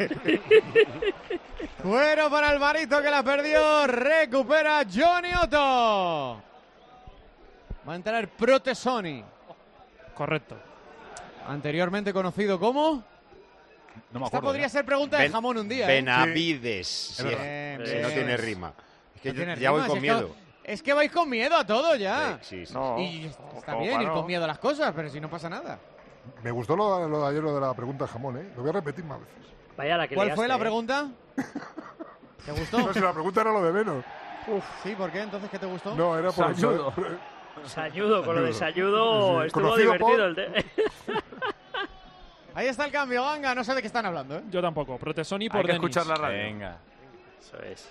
Bueno, para Alvarito, que la perdió. Recupera Johnny Otto. Va a entrar Protesoni. Correcto. Anteriormente conocido como... No me Esta acuerdo, podría ya. ser pregunta ben, de jamón un día. Benavides. ¿eh? Sí. Bien, Si bien. no tiene rima. Es que no yo, tiene ya rima, voy con si miedo. Es que, es que vais con miedo a todo ya. Sí, sí, sí. No, y está como bien ir no. con miedo a las cosas, pero si no pasa nada. Me gustó lo, lo de ayer, lo de la pregunta de jamón, ¿eh? Lo voy a repetir más veces. Vaya la que ¿Cuál liaste, fue la eh? pregunta? ¿Te gustó? No, si la pregunta era lo de menos. Uf, sí, ¿por qué? Entonces, ¿qué te gustó? No, era por... Sañudo. Sañudo, con lo de Sañudo Sí, estuvo conocido divertido. por- El de... Ahí está el cambio, Ganga. No sé de qué están hablando, ¿eh? Yo tampoco. Protesoni por Hay que Denis. escuchar la radio. Venga. Eso es.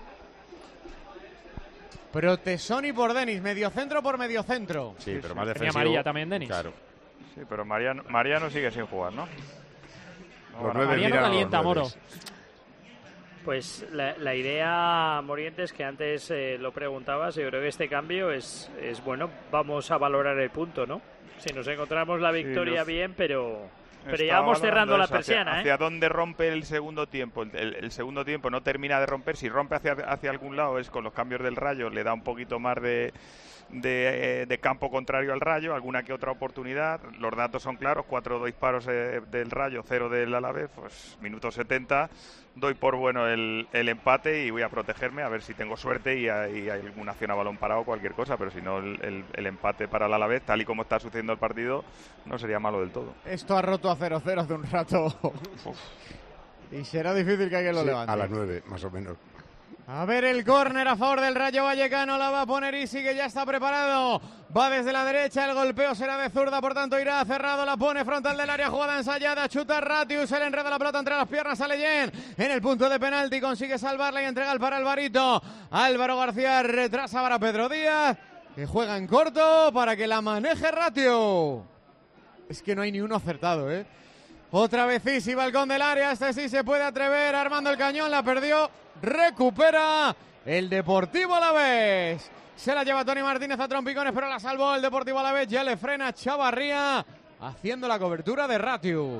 Protesoni por Denis. Mediocentro por mediocentro. Sí, pero más Tenía defensivo. María también, Denis. Claro. Sí, pero Mariano, Mariano sigue sin jugar, ¿no? Los Bueno, nueve Mariano miran a los calienta, Moro. nueves. Pues la, la idea, Morientes, que antes eh, lo preguntabas, yo creo que este cambio es, es bueno. Vamos a valorar el punto, ¿no? Si nos encontramos la victoria los- bien, pero, pero ya Estaba vamos cerrando valorando la eso, hacia- persiana, ¿eh? ¿Hacia dónde rompe el segundo tiempo? El, el- el segundo tiempo no termina de romper. Si rompe hacia, hacia algún lado, es con los cambios del Rayo, le da un poquito más de, de, eh, de campo contrario al Rayo, alguna que otra oportunidad. Los datos son claros: cuatro disparos eh, del Rayo, cero del Alavés. Pues minuto setenta, doy por bueno el, el empate y voy a protegerme a ver si tengo suerte y hay, y hay alguna acción a balón parado o cualquier cosa, pero si no, el, el- el empate para el Alavés, tal y como está sucediendo el partido, no sería malo del todo. Esto ha roto a cero cero hace un rato. Y será difícil que alguien lo Sí, levante. a las nueve, más o menos. A ver el córner a favor del Rayo Vallecano, la va a poner Isi, que ya está preparado. Va desde la derecha, el golpeo será de zurda, por tanto irá cerrado, la pone frontal del área, jugada ensayada, chuta Ratius, se le enreda la pelota entre las piernas a Leyen. En el punto de penalti consigue salvarla y entregar para Alvarito. Álvaro García retrasa para Pedro Díaz, que juega en corto para que la maneje Ratio. Es que no hay ni uno acertado, ¿eh? Otra vez Isi, balcón del área, este sí se puede atrever, armando el cañón, la perdió, recupera el Deportivo Alavés. Se la lleva Tony Martínez a trompicones, pero la salvó el Deportivo Alavés, ya le frena Chavarría, haciendo la cobertura de Ratiu.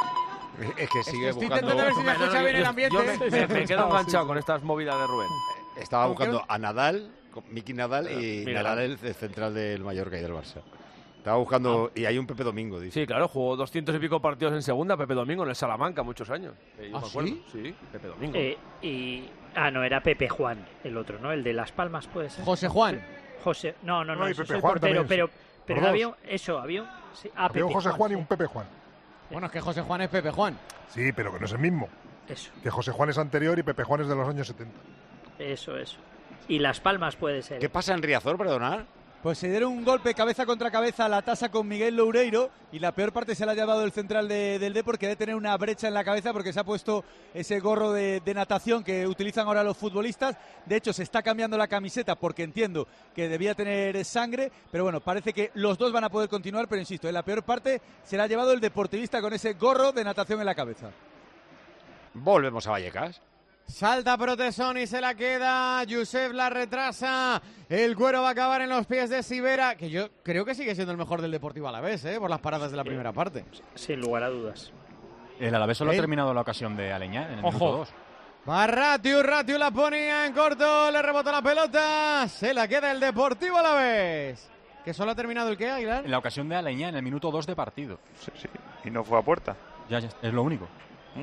Es que sigue estoy buscando. intentando ver si me escucha bien el ambiente. Yo me, me- me quedo enganchado con estas movidas de Rubén. Estaba Aunque buscando no- a Nadal, con Miki Nadal y Miguel Nadal, Ángel. el, el central del Mallorca y del Barça. Estaba buscando, y hay un Pepe Domingo, dice. Sí, claro, jugó doscientos y pico partidos en segunda, Pepe Domingo, en el Salamanca, muchos años. Eh, yo ¿Ah, me acuerdo. sí? Sí, Pepe Domingo. Eh, y ah, no, era Pepe Juan, el otro, ¿no? El de Las Palmas, puede ser. José Juan. José, no, no, no, No, y ese es Pepe el Juan portero, también, pero, sí. pero Los había dos. eso, había un, sí, ah, Había un Pepe José Juan y sí. un Pepe Juan. Bueno, es que José Juan es Pepe Juan. Sí, pero que no es el mismo. Eso, Que José Juan es anterior y Pepe Juan es de los años setenta. eso, eso. Y Las Palmas puede ser. ¿Qué pasa en Riazor, perdonar? Pues se dieron un golpe cabeza contra cabeza a la tasa con Miguel Loureiro y la peor parte se la ha llevado el central de- del Depor, que debe tener una brecha en la cabeza porque se ha puesto ese gorro de, de natación que utilizan ahora los futbolistas. De hecho, se está cambiando la camiseta porque entiendo que debía tener sangre, pero bueno, parece que los dos van a poder continuar, pero insisto, en la peor parte se la ha llevado el deportivista con ese gorro de natación en la cabeza. Volvemos a Vallecas. Salta Protesón y se la queda. Josep la retrasa. El cuero va a acabar en los pies de Sivera, que yo creo que sigue siendo el mejor del Deportivo Alavés, ¿eh? Por las paradas de la primera parte. Sin lugar a dudas. El Alavés solo ha Él- terminado la ocasión de Aleñá en el Ojo. minuto dos. Va Ratiu, Ratiu la ponía en corto, le rebota la pelota, se la queda el Deportivo Alavés. ¿Que solo ha terminado el qué, Aguilar? En la ocasión de Aleñá en el minuto dos de partido. Sí, sí. Y no fue a puerta. Ya, ya, es lo único.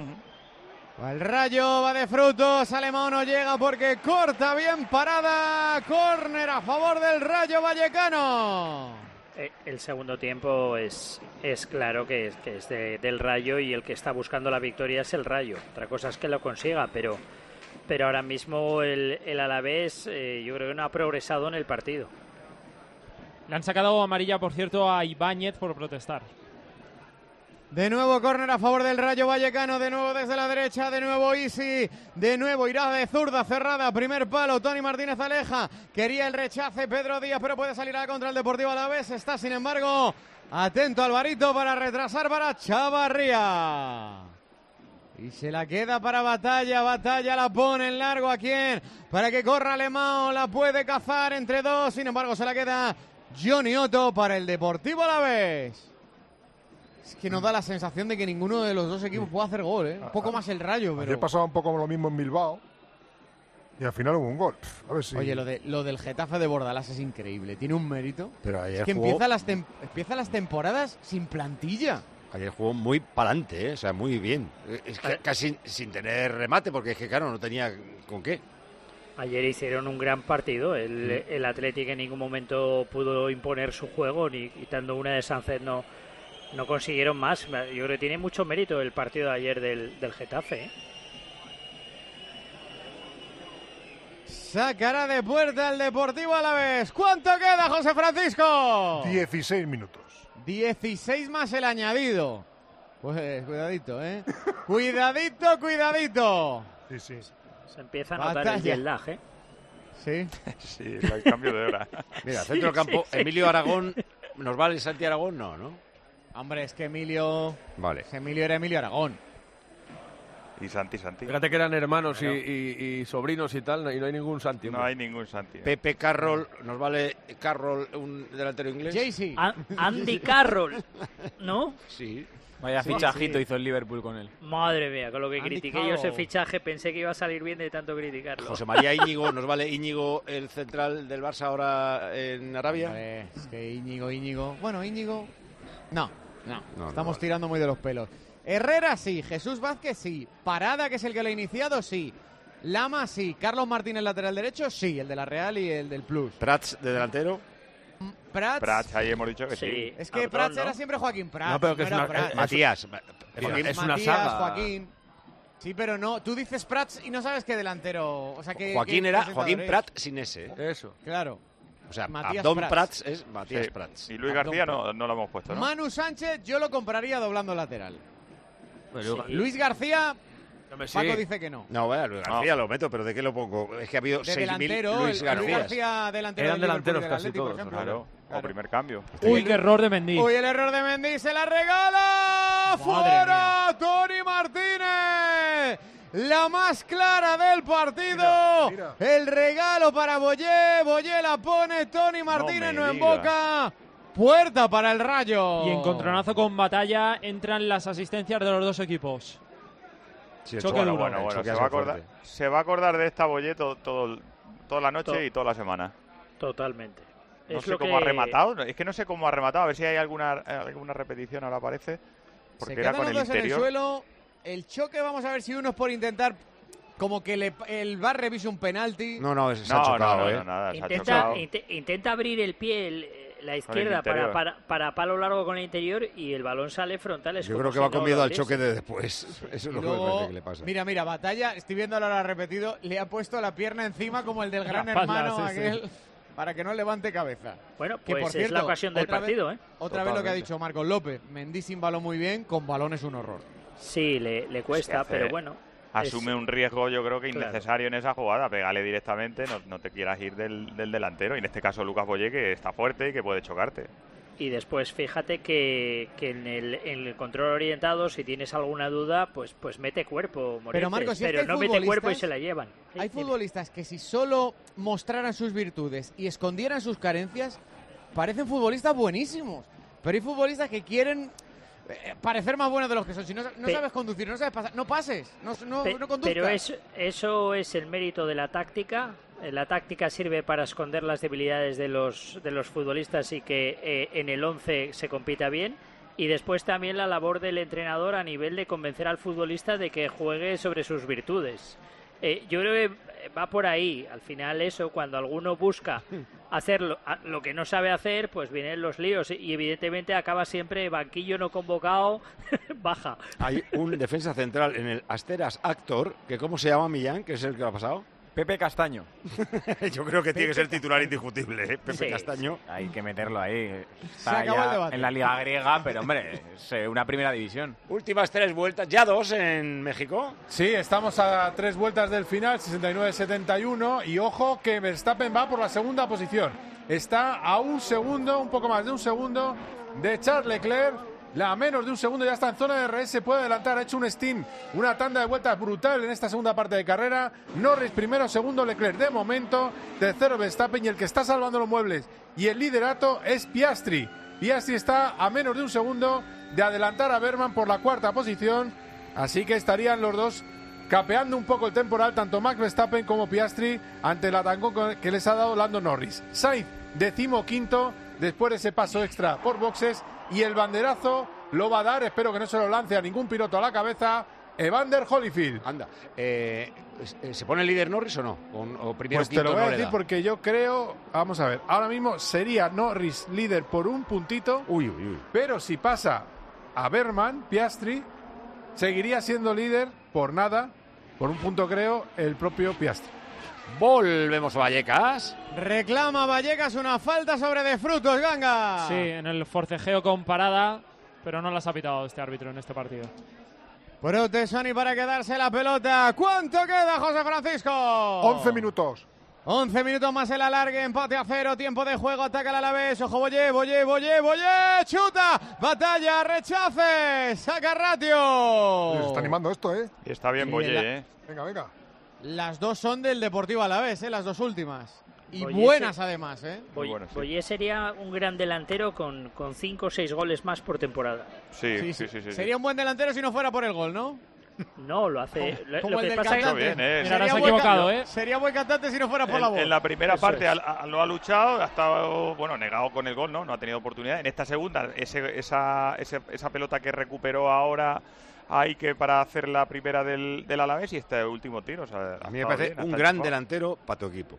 Va el Rayo, va de frutos, Alemán no llega porque corta bien parada, córner a favor del Rayo Vallecano. Eh, el segundo tiempo es, es claro que es, que es de- del Rayo y el que está buscando la victoria es el Rayo. Otra cosa es que lo consiga, pero, pero ahora mismo el, el Alavés eh, yo creo que no ha progresado en el partido. Le han sacado amarilla, por cierto, a Ibáñez por protestar. De nuevo córner a favor del Rayo Vallecano, de nuevo desde la derecha, de nuevo Isi, de nuevo irá de zurda cerrada, primer palo, Tony Martínez aleja, quería el rechace Pedro Díaz, pero puede salir a la contra el Deportivo Alavés, está sin embargo atento Alvarito para retrasar para Chavarría. Y se la queda para Batalla, Batalla la pone en largo a quién, para que corra Alemão, la puede cazar entre dos, sin embargo se la queda Johnny Otto para el Deportivo Alavés. Es que nos da la sensación de que ninguno de los dos equipos puede hacer gol, ¿eh? Un poco más el Rayo, pero... Ayer pasaba un poco lo mismo en Bilbao y al final hubo un gol. Pff, a ver si... Oye, lo, de, lo del Getafe de Bordalás es increíble, tiene un mérito. Pero ayer Es que jugó- empieza las, tem- empieza las temporadas sin plantilla. Ayer jugó muy pa'lante, ¿eh? O sea, muy bien. Es que casi sin tener remate, porque es que, claro, no tenía con qué. Ayer hicieron un gran partido. El, el Athletic en ningún momento pudo imponer su juego, ni quitando una de Sánchez no, no consiguieron más. Yo creo que tiene mucho mérito el partido de ayer del, del Getafe, ¿eh? Sacará de puerta el Deportivo Alavés. ¿Cuánto queda, José Francisco? dieciséis minutos. dieciséis más el añadido. Pues cuidadito, ¿eh? cuidadito, cuidadito. Sí, sí. Se empieza a notar el Batalla. jet lag, ¿eh? Sí. Sí, el cambio de hora. Mira, Sí, centro del campo, sí, sí. Emilio Aragón. ¿Nos vale Santi Aragón? No, ¿no? Hombre, es que Emilio... Vale. Emilio era Emilio Aragón. Y Santi, Santi. Fíjate que eran hermanos y, Bueno. y- y sobrinos y tal, y no hay ningún Santi. No hombre. hay ningún Santi. ¿eh? Pepe Carroll, ¿nos vale Carroll un delantero inglés? Jaycee. An- Andy Carroll, ¿no? Sí. Vaya Sí, fichajito sí. hizo el Liverpool con él. Madre mía, con lo que Andy critiqué yo ese Carroll. fichaje, pensé que iba a salir bien de tanto criticarlo. José María Íñigo, ¿nos vale Íñigo el central del Barça ahora en Arabia? Hombre, es que Íñigo, Íñigo... Bueno, Íñigo... No, no. No, Estamos no vale. tirando muy de los pelos. Herrera sí, Jesús Vázquez sí, Parada, que es el que lo ha iniciado, sí. Lama sí, Carlos Martínez lateral derecho, sí, el de la Real y el del Plus. Prats de delantero. Prats, Prats, ahí hemos dicho que sí. Sí. es que Ardón, Prats ¿no? era siempre Joaquín Prats. No, pero que es era una- Prats. es- Matías. Joaquín, es una Matías, saga. Joaquín. Sí, pero no, tú dices Prats y no sabes qué delantero, o sea que Joaquín qué era presentador Joaquín es. Prat sin ese. ¿eh? Eso. Claro. O sea, Matías Abdón Prats. Prats. es Matías Sí. Prats. Y Luis Abdón García no, Prats. no lo hemos puesto, ¿no? Manu Sánchez yo lo compraría doblando lateral. Bueno, Sí. Luis García, hombre, sí. Paco dice que no. No, bueno, Luis García lo meto, pero ¿de qué lo pongo? Es que ha habido De seis mil delantero, Luis el- Garcías. Luis García delantero Eran del Liverpool y delanteros del casi Atlético, por todos, ejemplo. Claro. Claro. O primer cambio. Uy, qué error de Mendy. Uy, el error de Mendy, se la regala. Madre ¡Fuera! Tony Martínez. La más clara del partido. Mira, El regalo para Boyé. Boyé la pone. Tony Martínez me no, digas. emboca. Puerta para el Rayo. Y encontronazo con Batalla entran las asistencias de los dos equipos. Sí, el Choque choque, duro. Bueno, el bueno, choque se ha va, a sido acordar, fuerte. se va a acordar de esta Boyé todo, todo el toda la noche To- y toda la semana. Totalmente. No Es sé lo cómo que- ha rematado, es que no sé cómo ha rematado, a ver si hay alguna, alguna repetición ahora parece, porque Se era quedan con los el dos en el interior. suelo. El choque, vamos a ver si uno es por intentar como que le- el V A R revise un penalti. No, no, se No, ha chocado, no, no, ¿eh? no, nada, se ha Intenta, chocado. inte- intenta abrir el pie, el- la izquierda, para, interior. para, para palo largo con el interior y el balón sale frontal. Es Yo como creo que si va no con lo miedo al abriese. choque de después. Eso es Y lo que me luego, parece que le pasa. mira, mira, Batalla, estoy viendo ahora repetido, le ha puesto la pierna encima como el del gran La espalda, hermano sí, aquel, sí. para que no levante cabeza. Bueno, Que, pues por es cierto, la ocasión del otra partido, vez, ¿eh? Otra vez lo que ha Totalmente. dicho Marcos López, Mendy sin balón muy bien, con balón es un horror. Sí, le, le cuesta, hace- pero bueno. Asume es- un riesgo, yo creo que Claro. innecesario en esa jugada. Pégale directamente, no, no te quieras ir del, del delantero. Y en este caso, Lucas Boyé, que está fuerte y que puede chocarte. Y después fíjate que, que en, el, en el control orientado, si tienes alguna duda, pues pues mete cuerpo, Morientes, Pero Marcos, si es que pero hay no mete cuerpo y futbolistas- se la llevan. Hay Dime. futbolistas que si solo mostraran sus virtudes y escondieran sus carencias, parecen futbolistas buenísimos. Pero hay futbolistas que quieren eh, parecer más buenos de los que son. Si no, no Pe- sabes conducir, no sabes pasar, no pases, no, no, Pe- no conduzcas. Pero es- eso es el mérito de la táctica. Eh, La táctica sirve para esconder las debilidades de los, de los futbolistas y que eh, en el once se compita bien. Y después también la labor del entrenador a nivel de convencer al futbolista de que juegue sobre sus virtudes. Eh, yo creo que va por ahí. Al final eso, cuando alguno busca hacer lo, a- lo que no sabe hacer, pues vienen los líos. Y evidentemente acaba siempre banquillo no convocado, baja. Hay un defensa central en el Asteras Actor, que ¿cómo se llama, Millán? Que es el que lo ha pasado. Pepe Castaño. Yo creo que tiene que ser titular indiscutible, ¿eh? Pepe Sí. Castaño. Hay que meterlo ahí. Se Está acabó ya el debate. en la Liga Griega, pero hombre, es eh, una primera división. Últimas tres vueltas, ya dos en México. Sí, estamos a tres vueltas del final, sesenta y nueve setenta y uno. Y ojo que Verstappen va por la segunda posición. Está a un segundo, un poco más de un segundo, de Charles Leclerc. La menos de un segundo ya está en zona de R S, puede adelantar, ha hecho un stint, una tanda de vueltas brutal en esta segunda parte de carrera. Norris primero, segundo Leclerc de momento, tercero Verstappen y el que está salvando los muebles y el liderato es Piastri. Piastri está a menos de un segundo de adelantar a Berman por la cuarta posición, así que estarían los dos capeando un poco el temporal, tanto Max Verstappen como Piastri, ante el atacón que les ha dado Lando Norris. Sainz, decimoquinto, después de ese paso extra por boxes, y el banderazo lo va a dar, espero que no se lo lance a ningún piloto a la cabeza, Evander Holyfield. Anda, eh, ¿se pone el líder Norris o no? ¿O, o primero Pues te quinto lo voy a no le decir da? porque yo creo, vamos a ver, ahora mismo sería Norris líder por un puntito, Uy, uy, uy. pero si pasa a Berman, Piastri, seguiría siendo líder por nada, por un punto creo, el propio Piastri. Volvemos a Vallecas. Reclama Vallecas una falta sobre De Frutos, Ganga. Sí, en el forcejeo con parada, pero no las ha pitado este árbitro en este partido. Protesoni para quedarse la pelota. ¿Cuánto queda, José Francisco? once minutos. once minutos más el alargue, empate a cero, tiempo de juego, ataca el Alavés, ojo Boyé, Boyé, Boyé, Boyé, chuta, batalla, rechace, saca Ratio. Se está animando esto, ¿eh? Y está bien Sí, Boyé, la- ¿eh? Venga, venga. Las dos son del Deportivo Alavés, ¿eh? Las dos últimas. Y Boyé buenas se- además, ¿eh? Boy- Boyé sería un gran delantero con, con cinco o seis goles más por temporada. Sí, Sí, sí, sí. sí. sí, sí. Sería un buen delantero si no fuera por el gol, ¿no? No, lo hace. Como- Lo, como lo el que del pasa es cantante. Bien, ¿eh? Mira, ahora se ha Sería buen equivocado, ca- ¿eh? Sería buen cantante si no fuera por la En, voz. en la primera Eso parte es. al- a- lo ha luchado, ha estado bueno negado con el gol, ¿no? No ha tenido oportunidad. En esta segunda, ese, esa, ese- esa pelota que recuperó ahora hay que para hacer la primera del, del Alavés y este último tiro. O sea, A mí me parece un gran delantero para tu equipo.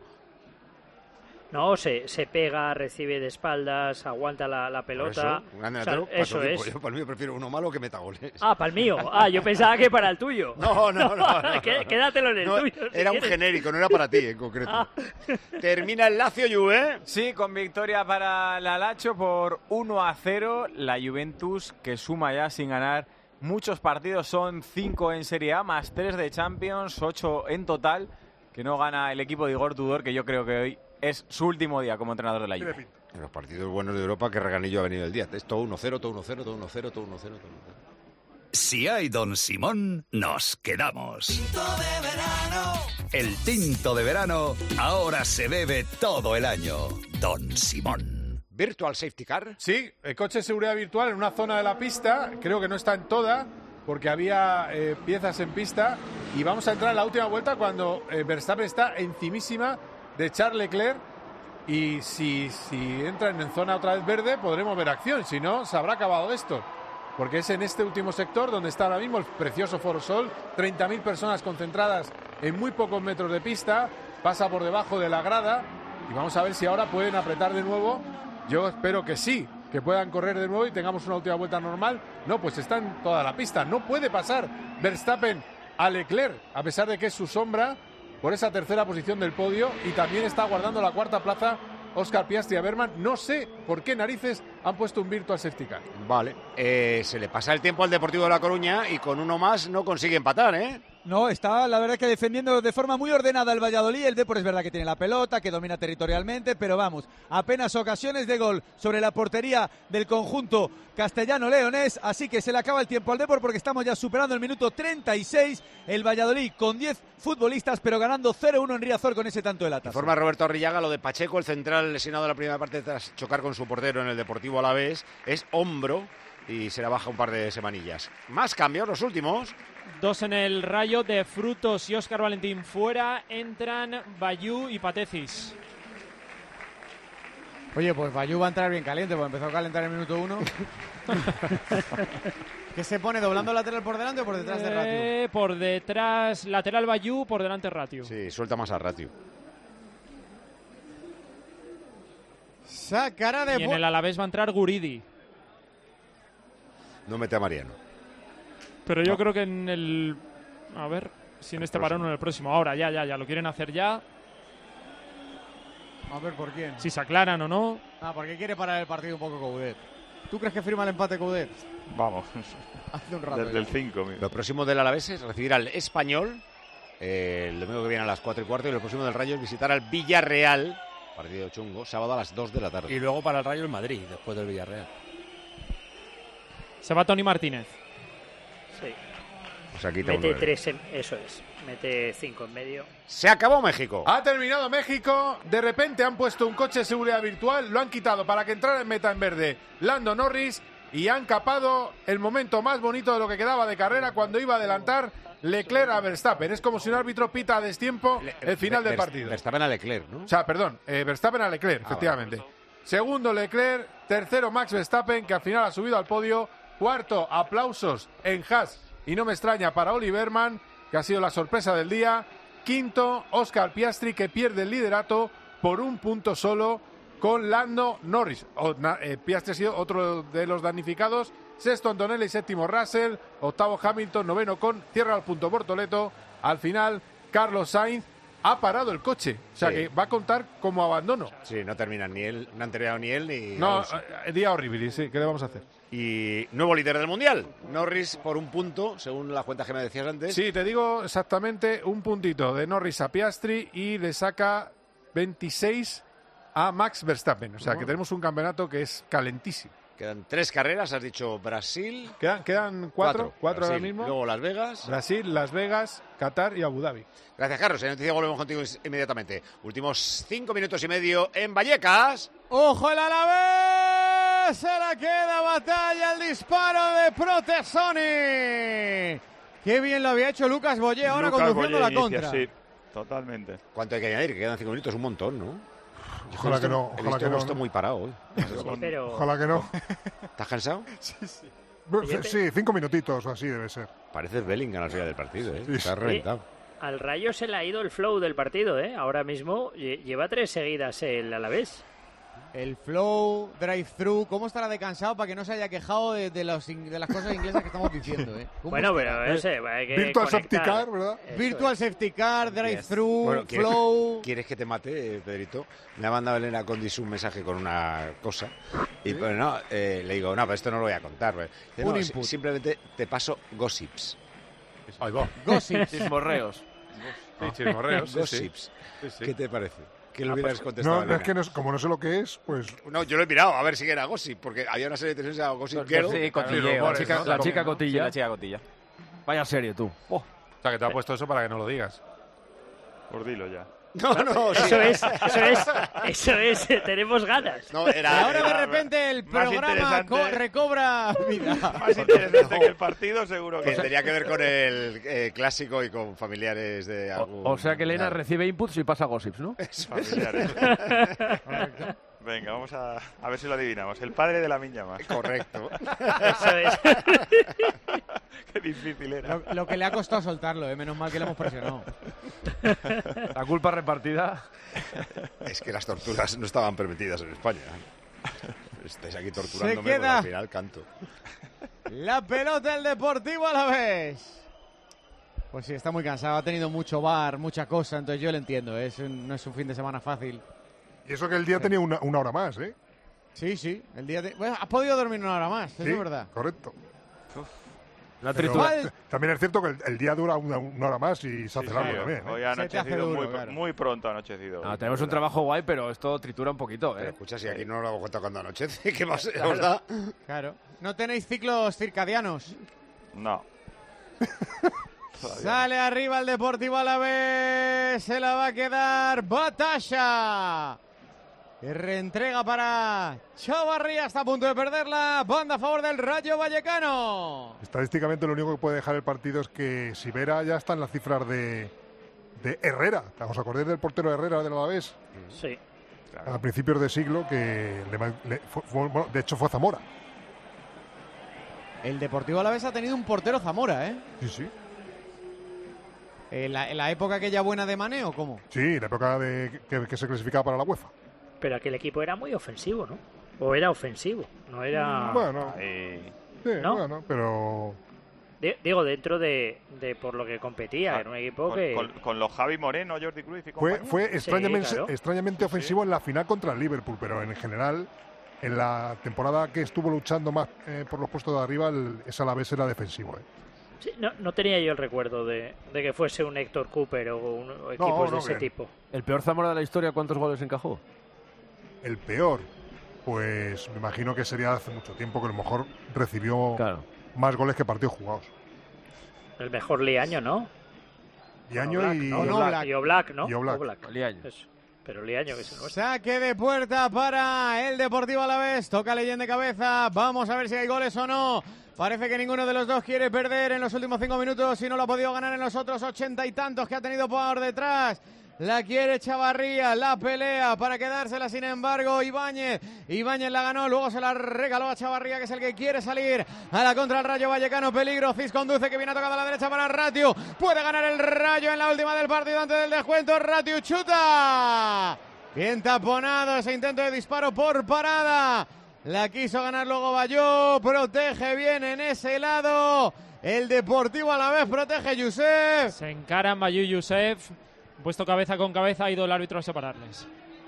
No, se, se pega, recibe de espaldas, aguanta la, la Por pelota. eso, un gran O sea, delantero para tu eso equipo. es. Yo para mí prefiero uno malo que meta goles. Ah, para el mío. Ah, yo pensaba que para el tuyo. No, no, no. no, no. Qué- Quédatelo en el No, tuyo. si era un quieres. genérico, no era para ti en concreto. Ah. Termina el Lazio Juve. Sí, con victoria para la Lazio por uno a cero. La Juventus que suma ya sin ganar muchos partidos, son cinco en Serie A, más tres de Champions, ocho en total, que no gana el equipo de Igor Tudor, que yo creo que hoy es su último día como entrenador de la Juve. En los partidos buenos de Europa, que reganillo ha venido el día. Es todo uno cero, todo uno cero, todo uno cero, todo uno cero, todo uno cero. Si hay Don Simón, nos quedamos. El tinto de verano ahora se bebe todo el año. Don Simón. Virtual Safety Car. Sí, el coche de seguridad virtual en una zona de la pista, creo que no está en toda, porque había eh, piezas en pista, y vamos a entrar en la última vuelta cuando eh, Verstappen está encimísima de Charles Leclerc. Y si, si entran en zona otra vez verde, podremos ver acción. Si no, se habrá acabado esto. Porque es en este último sector donde está ahora mismo el precioso Foro Sol. treinta mil personas concentradas en muy pocos metros de pista. Pasa por debajo de la grada. Y vamos a ver si ahora pueden apretar de nuevo. Yo espero que sí, que puedan correr de nuevo y tengamos una última vuelta normal. No, pues está en toda la pista. No puede pasar Verstappen a Leclerc, a pesar de que es su sombra, por esa tercera posición del podio, y también está guardando la cuarta plaza Óscar Piastri a Berman. No sé por qué narices han puesto un virtual safety car. Vale, eh, se le pasa el tiempo al Deportivo de La Coruña y con uno más no consigue empatar, ¿eh? No, está la verdad que defendiendo de forma muy ordenada el Valladolid. El Depor es verdad que tiene la pelota, que domina territorialmente, pero vamos, apenas ocasiones de gol sobre la portería del conjunto castellano-leonés, así que se le acaba el tiempo al Depor porque estamos ya superando el minuto treinta y seis. El Valladolid con diez futbolistas, pero ganando cero uno en Riazor con ese tanto de lata. Informa Roberto Arrillaga, lo de Pacheco, el central lesionado en la primera parte tras chocar con su portero en el Deportivo Alavés, es hombro y se le baja un par de semanillas. Más cambios, los últimos. Dos en el Rayo, de Frutos y Óscar Valentín fuera, entran Bayú y Patecis. Oye, pues Bayú va a entrar bien caliente, porque empezó a calentar en el minuto uno. ¿Qué se pone, doblando lateral por delante o por detrás de Ratio? Eh, por detrás, lateral Bayú, por delante Ratio. Sí, suelta más a Ratio. Sacará de... Y en el Alavés va a entrar Guridi. No mete a Mariano. Pero yo no. creo que en el... A ver, si en este parón o en el próximo. Ahora, ya, ya, ya. Lo quieren hacer ya. A ver, ¿por quién? Si se aclaran o no. Ah, porque quiere parar el partido un poco Coudet. ¿Tú crees que firma el empate Coudet? Vamos. Hace un rato. Desde ya. el cinco. Lo próximo del Alavés es recibir al Español eh, el domingo que viene a las cuatro y cuarto, y lo próximo del Rayo es visitar al Villarreal, partido chungo, sábado a las dos de la tarde. Y luego para el Rayo el Madrid, después del Villarreal. Se va Tony Martínez. Sí. Pues aquí te Mete tres, en, eso es. Mete cinco en medio. Se acabó México. Ha terminado México. De repente han puesto un coche de seguridad virtual. Lo han quitado para que entrara en meta en verde Lando Norris. Y han capado el momento más bonito de lo que quedaba de carrera cuando iba a adelantar Leclerc a Verstappen. Es como si un árbitro pita a destiempo el final del partido. Verstappen a Leclerc, ¿no? O sea, perdón, eh, Verstappen a Leclerc, ah, efectivamente. Bueno. Segundo Leclerc, tercero Max Verstappen, que al final ha subido al podio. Cuarto, aplausos en Haas, y no me extraña, para Oli Berman, que ha sido la sorpresa del día. Quinto, Óscar Piastri, que pierde el liderato por un punto solo con Lando Norris. O, eh, Piastri ha sido otro de los damnificados. Sexto, Antonelli, séptimo, Russell. Octavo, Hamilton. Noveno, con cierra el punto Bortoleto. Al final, Carlos Sainz ha parado el coche. O sea, sí, que va a contar como abandono. Sí, no terminan ni él, no han terminado ni él ni... No, eh, día horrible, sí. ¿Qué le vamos a hacer? Y nuevo líder del Mundial. Norris por un punto, según la cuenta que me decías antes. Sí, te digo exactamente un puntito de Norris a Piastri y le saca veintiséis a Max Verstappen. O sea, oh, que tenemos un campeonato que es calentísimo. Quedan tres carreras, has dicho Brasil. Quedan, quedan cuatro, cuatro, cuatro Brasil, ahora mismo. Luego Las Vegas. Brasil, Las Vegas, Qatar y Abu Dhabi. Gracias, Carlos. En Noticias volvemos contigo inmediatamente. Últimos cinco minutos y medio en Vallecas. ¡Ojo el Alavés! Se la queda batalla, el disparo de Protesoni. Qué bien lo había hecho Lucas Boyé ahora Lucas conduciendo Boyé la inicia, contra. Sí, totalmente. ¿Cuánto hay que añadir? Que quedan cinco minutos, un montón, ¿no? Ojalá que no. He Ojalá visto que no. esto muy parado hoy. Sí, pero... Ojalá que no. ¿Estás cansado? Sí, sí. Sí, cinco minutitos o así debe ser. Pareces Bellingham al final del partido, ¿eh? Sí, Está reventado. Al Rayo se le ha ido el flow del partido, ¿eh? Ahora mismo lleva tres seguidas el Alavés. El flow, drive-thru, ¿cómo estará de cansado para que no se haya quejado de, de, los, de las cosas inglesas que estamos diciendo? ¿eh? Bueno, pero ese, hay que Virtual conectar. Safety Car, ¿verdad? Eso Virtual es. Safety Car, drive-thru, Bueno, ¿quieres, flow... ¿Quieres que te mate, eh, Pedrito? Me ha mandado Elena Condis un mensaje con una cosa. Y pues no, eh, le digo, no, pero esto no lo voy a contar. Pues. Dice, Un no, input. simplemente te paso gossips. Ahí va. Gossips. Chismorreos. Sí, chismorreos. Sí, sí. Gossips. Sí, sí. ¿Qué te parece? ¿Qué le Ah, hubieras pues, contestado? No, no, es Elena? que no, como no sé lo que es, pues... No, yo lo he mirado a ver si era gossip, porque había una serie de televisión llamada Gossip Girl. Sí, cotilleo. Sí, La rumores, chica, ¿no? la chica Sí, cotilla. la chica cotilla. Vaya serie, tú. Oh. O sea, que te ha puesto eso para que no lo digas. Pues dilo ya. No, no, eso sí. es, eso es, eso es, tenemos ganas. No, era, y ahora era- de repente el más programa interesante. co- recobra vida. Más interesante que el partido, seguro que Que tenía que ver con el eh, clásico y con familiares de algún... O sea que Elena recibe inputs y pasa gossips, ¿no? familiares. Venga, vamos a, a ver si lo adivinamos. El padre de la miña más. Correcto. Eso es. Qué difícil era. Lo, lo que le ha costado soltarlo, ¿eh? Menos mal que le hemos presionado. La culpa repartida. Es que las torturas no estaban permitidas en España. Estáis aquí torturándome, Se pues queda. al final canto. La pelota del Deportivo Alavés. Pues sí, está muy cansado, ha tenido mucho bar, mucha cosa, entonces yo lo entiendo, ¿eh? Es un- no es un fin de semana fácil. Y eso que el día tenía una, una hora más, ¿eh? Sí, sí, el día de... Bueno, has podido dormir una hora más, eso Sí, es verdad. correcto. La Pero tritura. también es cierto que el, el día dura una, una hora más y se hace Sí, largo sí, también. ¿eh? hoy ha Se te hace anochecido duro, muy, claro. muy pronto, ha anochecido. No, tenemos un trabajo guay, pero esto tritura un poquito, Pero ¿eh? escucha, si aquí no nos damos cuenta cuando anochece, ¿qué más os da? Claro. ¿No tenéis ciclos circadianos? No. Sale arriba el Deportivo Alavés, se la va a quedar Batasha. Y reentrega para Chavarría, está a punto de perderla. Banda a favor del Rayo Vallecano. Estadísticamente lo único que puede dejar el partido es que Sivera ya está en las cifras de, de Herrera. ¿Os acordáis del portero Herrera del Alavés? Sí. A principios de siglo que le ma- le- fue- fue- bueno, de hecho fue Zamora. El Deportivo Alavés ha tenido un portero Zamora, ¿eh? Sí, sí. ¿En la, en la época aquella buena de Mané o cómo? Sí, la época de, que, que se clasificaba para la UEFA. Pero aquel equipo era muy ofensivo, ¿no? O era ofensivo, no era... Bueno, Eh, sí, ¿no? bueno, pero Di- Digo, dentro de, de por lo que competía, era un equipo con, que... con- con los Javi Moreno, Jordi Cruyff y fue, compañía. fue extrañamente, claro. extrañamente ofensivo en la final contra el Liverpool, pero en general, en la temporada que estuvo luchando más eh, por los puestos de arriba, el, ese Alavés era defensivo. ¿eh? Sí, no, no tenía yo el recuerdo de, de que fuese un Héctor Cooper o, un, o equipos no, de ese bien. tipo. El peor Zamora de la historia, ¿cuántos goles encajó? El peor, pues me imagino que sería hace mucho tiempo que a lo mejor recibió Claro. más goles que partidos jugados. El mejor Liaño, ¿no? Y año Oblak, y, ¿no? y Oblak. Y Oblak, ¿no? Y Oblak. Liaño. Eso. Pero Liaño, que es el nuestro. Saque de puerta para el Deportivo Alavés. Toca Leyenda de cabeza. Vamos a ver si hay goles o no. Parece que ninguno de los dos quiere perder en los últimos cinco minutos y no lo ha podido ganar en los otros ochenta y tantos que ha tenido por detrás. La quiere Chavarría, la pelea para quedársela, sin embargo, Ibáñez. Ibáñez la ganó, luego se la regaló a Chavarría, que es el que quiere salir a la contra el Rayo Vallecano. Peligro, Cis conduce, que viene a tocar a la derecha para Ratiu. Puede ganar el Rayo en la última del partido antes del descuento. Ratiu chuta. Bien taponado ese intento de disparo por parada. La quiso ganar luego Bayó, protege bien en ese lado. El Deportivo a la vez protege Yusef. Se encaran Bayou y Yusef. Puesto cabeza con cabeza, ha ido el árbitro a separarles.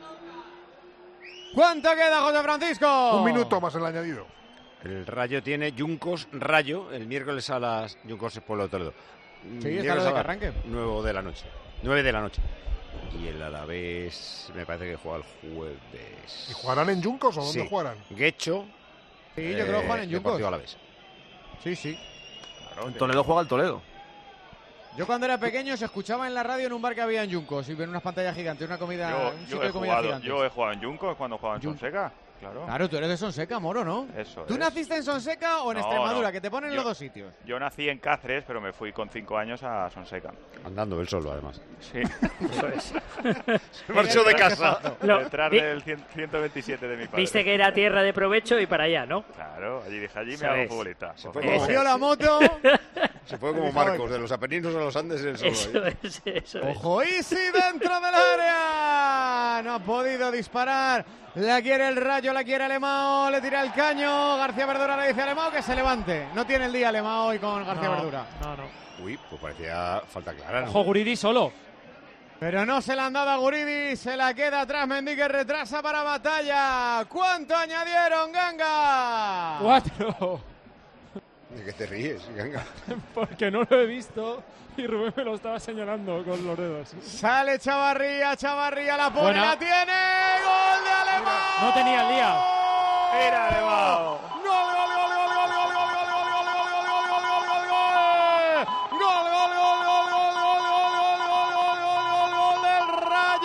¿Cuánto queda, José Francisco? un minuto más el añadido. El Rayo tiene Yuncos Rayo el miércoles a las Yuncos es Pueblo de Toledo. Sí, está Miércoles lo de a que las arranque. nueve de la noche. nueve de la noche. Y el Alavés me parece que juega el jueves. ¿Y jugarán en Yuncos o dónde Sí. jugarán? Guecho. Sí, yo creo que juegan en Yuncos. Deportivo Alavés. Sí, sí. En Toledo juega el Toledo. Yo cuando era pequeño se escuchaba en la radio en un bar que había en Yuncos y ven unas pantallas gigantes, una comida, Yo, un yo sitio he de comida jugado, gigante. yo he jugado en Yuncos cuando jugaba en Yun- Sonseca. Claro. Claro, tú eres de Sonseca, Moro, ¿no? Eso ¿Tú es. naciste en Sonseca o en No, Extremadura? no. Que te ponen en Yo- los dos sitios. Yo nací en Cáceres, pero me fui con cinco años a Sonseca. Andando él solo, además. Sí. Eso es. Se marchó de casa. Lo- Detrás vi- del cien- ciento veintisiete de mi padre. Viste que era tierra de provecho y para allá, ¿no? Claro, allí dije, allí Eso me hago es. futbolista. Se Por fue favor. como- Cogió la moto. Se fue como Marcos, de los Apeninos a los Andes él solo. Eso ahí. es, eso es. Ojo, Isi dentro del área. No ha podido disparar. La quiere el Rayo, la quiere Alemão. Le tira el caño. García Verdura le dice a Alemão que se levante. No tiene el día Alemão hoy con García No, Verdura. No, no. Uy, pues parecía falta clara. ¿no? Ojo, Guridi solo. Pero no se la han dado a Guridi. Se la queda atrás Mendy, que retrasa para Batalla. ¿Cuánto añadieron, Ganga? Cuatro. ¿De qué te ríes, Ganga? Porque no lo he visto y Rubén me lo estaba señalando con los dedos. Sale Chavarría, Chavarría la pone, Buena. la tiene. Gol de Alemão. No tenía el día. ¡Era Alemão! Gol, gol, gol, gol, gol, gol, gol, gol, gol, gol, gol, gol, gol, gol, gol, gol, gol. Gol, gol, gol, gol, gol, gol, gol, gol, gol, gol, gol, gol del Rayo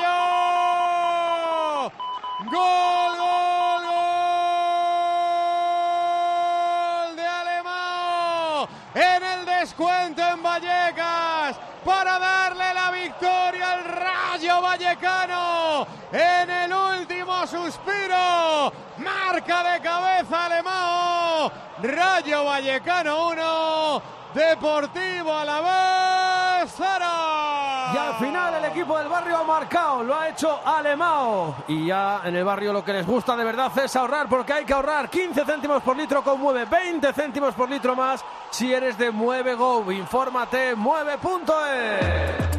descuento en Vallecas para darle la victoria al Rayo Vallecano en el último suspiro. Marca de cabeza Alemão. Rayo Vallecano uno, Deportivo Alavés cero. Y al final el equipo del barrio ha marcado, lo ha hecho Alemão. Y ya en el barrio lo que les gusta de verdad es ahorrar, porque hay que ahorrar quince céntimos por litro con Mueve, veinte céntimos por litro más si eres de Mueve Go. Infórmate en mueve punto es.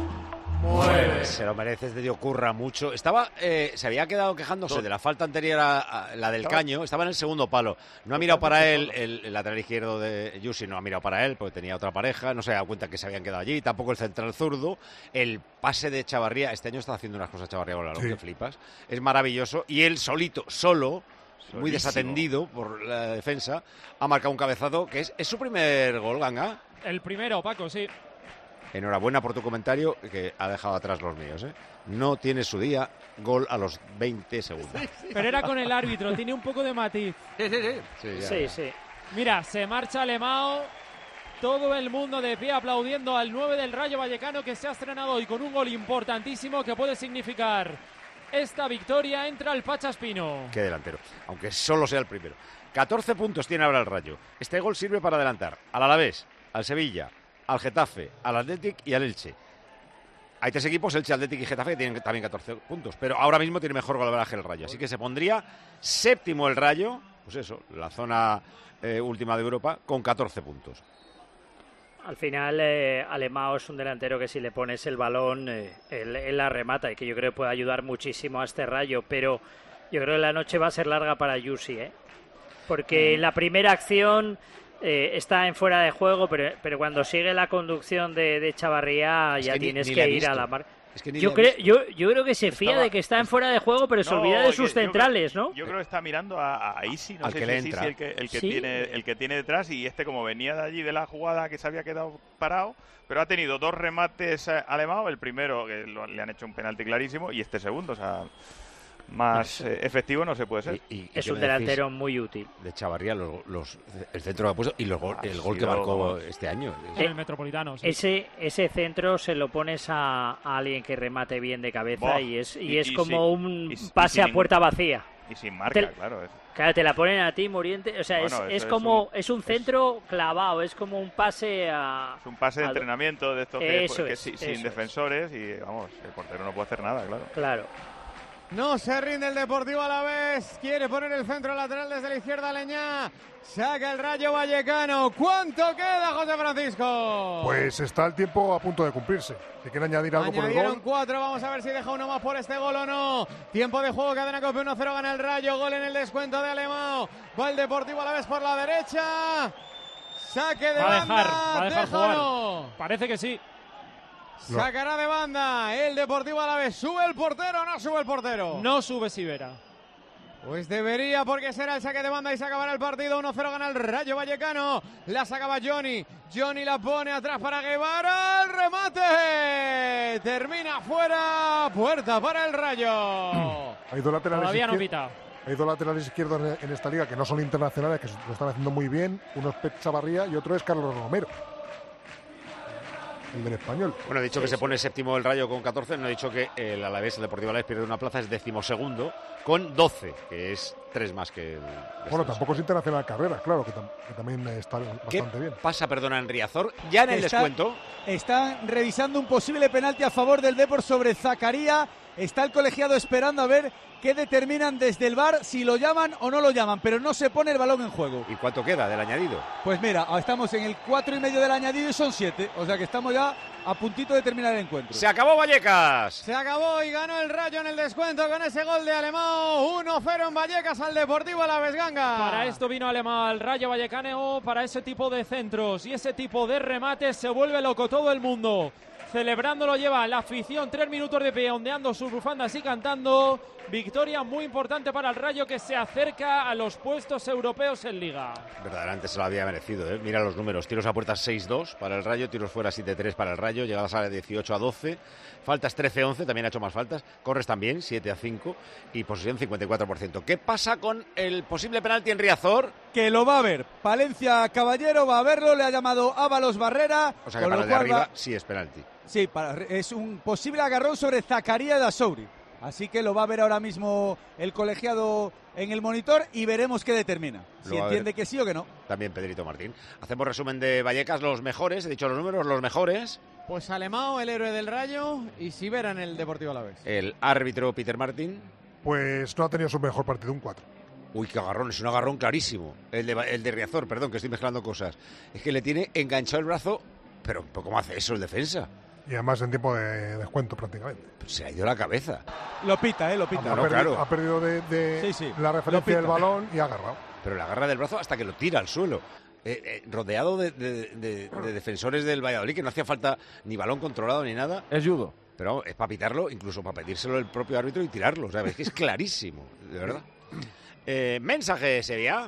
Mueve. Se lo mereces, de ocurra mucho. Estaba, eh, se había quedado quejándose de la falta anterior a, a la del Caño. Estaba en el segundo palo. No ha mirado para él el, el lateral izquierdo de Yusi, no ha mirado para él porque tenía otra pareja. No se ha dado cuenta que se habían quedado allí. Tampoco el central zurdo. El pase de Chavarría. Este año está haciendo unas cosas Chavarría con la sí. que flipas. Es maravilloso. Y él solito, solo, Solísimo. muy desatendido por la defensa, ha marcado un cabezazo que es, es su primer gol, Ganga. El primero, Paco, sí. Enhorabuena por tu comentario, que ha dejado atrás los míos, ¿eh? No tiene su día, gol a los veinte segundos. Sí, sí. Pero era con el árbitro, tiene un poco de matiz. Sí, sí, sí. Sí, ya, sí, ya. sí. Mira, se marcha Alemão, todo el mundo de pie aplaudiendo al nueve del Rayo Vallecano, que se ha estrenado hoy con un gol importantísimo que puede significar esta victoria. Entra el Pachaspino. Qué delantero, aunque solo sea el primero. catorce puntos tiene ahora el Rayo. Este gol sirve para adelantar al Alavés, al Sevilla, al Getafe, al Athletic y al Elche. Hay tres equipos, Elche, Athletic y Getafe, que tienen también catorce puntos, pero ahora mismo tiene mejor golaveraje el Rayo, así que se pondría séptimo el Rayo, pues eso, la zona eh, última de Europa, con catorce puntos. Al final, eh, Alemão es un delantero que si le pones el balón, eh, él, él la remata y que yo creo que puede ayudar muchísimo a este Rayo, pero yo creo que la noche va a ser larga para Yusi, ¿eh? Porque la primera acción eh, está en fuera de juego, pero, pero cuando sigue la conducción de, de Chavarría ya es que tienes ni, ni que ir visto. a la marca. Es que yo, creo, yo, yo creo que se fía Estaba... de que está en fuera de juego, pero se no, olvida de sus centrales, creo, ¿no? Yo creo que está mirando a, a Isi, no Al sé que si le es entra. Isi el que, el, que ¿Sí? tiene, el que tiene detrás, y este como venía de allí de la jugada que se había quedado parado, pero ha tenido dos remates eh, Alemão, el primero que lo, le han hecho un penalti clarísimo y este segundo, o sea, más eh, efectivo no se puede ser. Y, y, es y un delantero muy útil. De Chavarría, los, los, el centro que ha puesto y los gol, el gol que sido, marcó vamos. este año. En el Metropolitano, sí. Ese, ese centro se lo pones a, a alguien que remate bien de cabeza Boh. y es, y Y- es y como sin- un y- y pase sin a puerta vacía. Y sin marca, Te- claro. Es, Claro, te la ponen a ti, Muriente. O sea, Bueno, es, eso es es como un- es un centro clavado, es como un pase a... es un pase de a- entrenamiento de estos que, Eso que es, si- eso sin es. defensores y vamos, el portero no puede hacer nada, claro. Claro. No se rinde el Deportivo Alavés. Quiere poner el centro lateral desde la izquierda Leñá. Saca el Rayo Vallecano. ¿Cuánto queda, José Francisco? Pues está el tiempo a punto de cumplirse. Si quiere añadir algo por el Añadieron gol. cuatro, vamos a ver si deja uno más por este gol o no. Tiempo de juego, cadena Cope uno cero, gana el Rayo, gol en el descuento de Alemão. Va el Deportivo Alavés por la derecha. Saque de Va a banda, dejar, va a dejar deja o jugar. no. Parece que sí. Sacará de banda el Deportivo Alavés. ¿Sube el portero o no sube el portero? No sube Sivera. Pues debería, porque será el saque de banda y se acabará el partido. uno cero gana el Rayo Vallecano. La sacaba Johnny. Johnny la pone atrás para Guevara. ¡El remate! Termina fuera. Puerta para el Rayo. Hay dos laterales Todavía no izquier- pita. Hay dos laterales izquierdos en, en esta liga que no son internacionales, que lo están haciendo muy bien. Uno es Pep Chavarría y otro es Carlos Romero, el del Español. Bueno, he dicho Sí, que se sí. pone séptimo el Rayo con catorce, no he dicho que el Alavés, el Deportivo Alavés, pierde una plaza, es decimosegundo con doce, que es tres más que el... Bueno, descenso. tampoco es internacional Carreras, claro, que, tam- que también está ¿Qué bastante bien. pasa, perdona, en Riazor? Ya en el Está- descuento... Están revisando un posible penalti a favor del Depor sobre Zakaria. Está el colegiado esperando a ver qué determinan desde el V A R, si lo llaman o no lo llaman, pero no se pone el balón en juego. ¿Y cuánto queda del añadido? Pues mira, estamos en el cuatro y medio del añadido y son siete, o sea que estamos ya a puntito de terminar el encuentro. ¡Se acabó, Vallecas! Se acabó y ganó el Rayo en el descuento con ese gol de Alemão. uno cero en Vallecas al Deportivo Alavés, Ganga. Para esto vino Alemão al Rayo Vallecano, para ese tipo de centros y ese tipo de remates. Se vuelve loco todo el mundo. Celebrándolo lleva la afición, tres minutos de pie, ondeando sus bufandas y cantando. victoria muy importante para el Rayo, que se acerca a los puestos europeos en Liga. Verdaderamente se lo había merecido, ¿eh? Mira los números, tiros a puerta seis dos para el Rayo, tiros fuera siete tres para el Rayo, llegadas a dieciocho a doce, faltas trece once, también ha hecho más faltas, corres también siete a cinco y posesión cincuenta y cuatro por ciento. ¿Qué pasa con el posible penalti en Riazor? Que lo va a ver, Palencia Caballero va a verlo, le ha llamado Ábalos Barrera. O sea que para el de arriba va... sí es penalti. Sí, para, es un posible agarrón sobre Zakaria Dasouri. Así que lo va a ver ahora mismo el colegiado en el monitor y veremos qué determina. Si entiende que sí o que no. También Pedrito Martín. Hacemos resumen de Vallecas, los mejores. He dicho los números, los mejores. Pues Alemão, el héroe del Rayo, y Sivera en el Deportivo Alavés. El árbitro Peter Martín. Pues no ha tenido su mejor partido, un cuatro. Uy, qué agarrón, es un agarrón clarísimo. El de, el de Riazor, perdón, que estoy mezclando cosas. Es que le tiene enganchado el brazo, pero, pero ¿cómo hace eso el defensa? Y además en tiempo de descuento prácticamente. Pues se ha ido la cabeza. Lo pita, ¿eh? Lo pita. Ha, no, perdido, claro. ha perdido de, de sí, sí. la referencia del balón y ha agarrado. Pero le agarra del brazo hasta que lo tira al suelo. Eh, eh, rodeado de, de, de, de defensores del Valladolid, que no hacía falta ni balón controlado ni nada. Es judo. Pero es para pitarlo, incluso para pedírselo el propio árbitro y tirarlo. O sea, es que es clarísimo, de verdad. Eh, mensaje, Sevilla.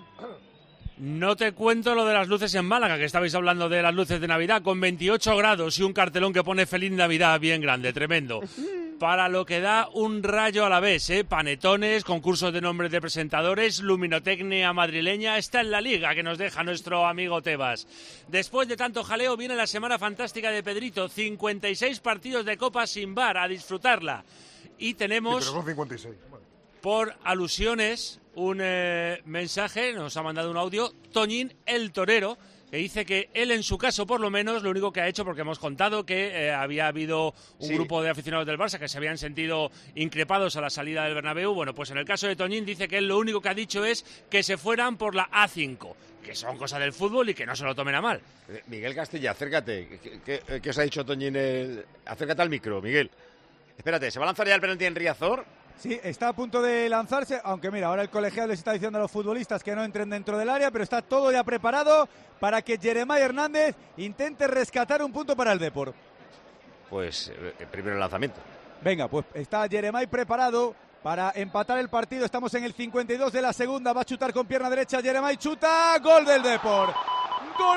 No te cuento lo de las luces en Málaga, que estabais hablando de las luces de Navidad, con veintiocho grados y un cartelón que pone Feliz Navidad bien grande, tremendo. Para lo que da un Rayo a la vez, ¿eh? Panetones, concursos de nombres de presentadores, luminotecnia madrileña, está en la Liga que nos deja nuestro amigo Tebas. Después de tanto jaleo viene la semana fantástica de Pedrito, cincuenta y seis partidos de Copa sin bar, a disfrutarla. Y tenemos... Sí, pero son cincuenta y seis. Bueno. Por alusiones, un eh, mensaje, nos ha mandado un audio, Toñín el Torero, que dice que él en su caso por lo menos lo único que ha hecho, porque hemos contado que eh, había habido un sí. grupo de aficionados del Barça que se habían sentido increpados a la salida del Bernabéu, bueno, pues en el caso de Toñín dice que él lo único que ha dicho es que se fueran por la A cinco, que son cosas del fútbol y que no se lo tomen a mal. Miguel Castilla, acércate, ¿qué, qué, qué os ha dicho Toñín? El... Acércate al micro, Miguel. Espérate, ¿se va a lanzar ya el penalti en Riazor? Sí, está a punto de lanzarse, aunque mira, ahora el colegiado les está diciendo a los futbolistas que no entren dentro del área, pero está todo ya preparado para que Jeremai Hernández intente rescatar un punto para el Depor. Pues eh, primero el lanzamiento. Venga, pues está Jeremai preparado para empatar el partido. Estamos en el cincuenta y dos de la segunda, va a chutar con pierna derecha Jeremai, chuta, gol del Depor. ¡Gol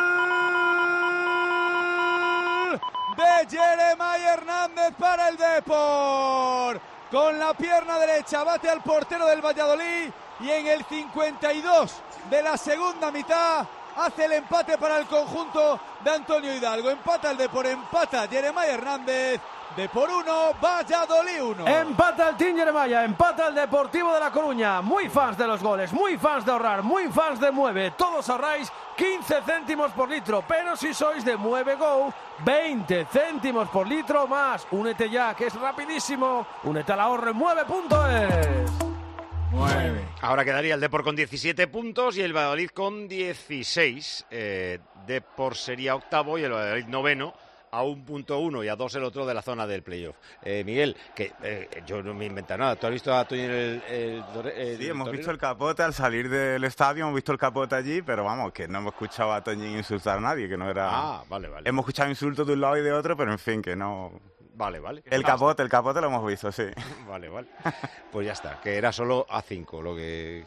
de Jeremai Hernández para el Depor! Con la pierna derecha bate al portero del Valladolid y en el cincuenta y dos de la segunda mitad hace el empate para el conjunto de Antonio Hidalgo. Empata el Depor, empata Jeremai Hernández. Depor uno, Valladolid uno. Empata el Team Jeremai, empata el Deportivo de La Coruña. Muy fans de los goles, muy fans de ahorrar, muy fans de Mueve. Todos ahorráis quince céntimos por litro, pero si sois de Mueve Go, veinte céntimos por litro más. Únete ya, que es rapidísimo. Únete al ahorro en mueve punto es. nueve. Ahora quedaría el Depor con diecisiete puntos y el Valladolid con dieciséis. Eh, Depor sería octavo y el Valladolid noveno, a un punto uno y a dos el otro de la zona del playoff. Eh, Miguel, que eh, yo no me invento nada. ¿Tú has visto a Toño el, el, el, el Sí, hemos torero? visto el capote al salir del estadio, hemos visto el capote allí, pero vamos, que no hemos escuchado a Toñín insultar a nadie, que no era... Ah, vale, vale. Hemos escuchado insultos de un lado y de otro, pero en fin, que no... Vale, vale. El capote, el capote lo hemos visto, sí. Vale, vale. Pues ya está, que era solo A cinco, lo que...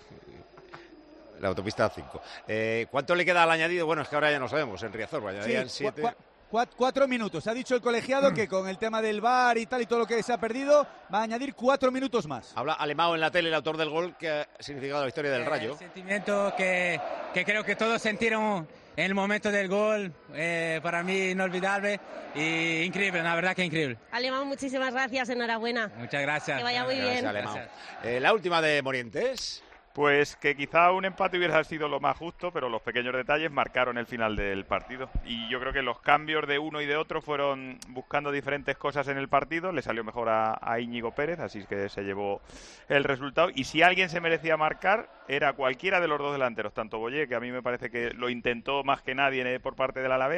La autopista A cinco. Eh, ¿Cuánto le queda al añadido? Bueno, es que ahora ya no sabemos, en Riazor, añadían Sí, siete... cua- cua- cuatro minutos. Ha dicho el colegiado que con el tema del V A R y tal y todo lo que se ha perdido, va a añadir cuatro minutos más. Habla Alemão en la tele, el autor del gol, que ha significado la victoria del Rayo. El sentimiento que, que creo que todos sintieron en el momento del gol, eh, para mí inolvidable y increíble, la verdad que increíble. Alemão, muchísimas gracias, enhorabuena. Muchas gracias. Que vaya muy Gracias, bien. Alemão. Eh, la última de Morientes. Pues que quizá un empate hubiera sido lo más justo, pero los pequeños detalles marcaron el final del partido. Y yo creo que los cambios de uno y de otro fueron buscando diferentes cosas en el partido. Le salió mejor a, a Íñigo Pérez, así que se llevó el resultado. Y si alguien se merecía marcar, era cualquiera de los dos delanteros, tanto Boyé, que a mí me parece que lo intentó más que nadie por parte del Alavés,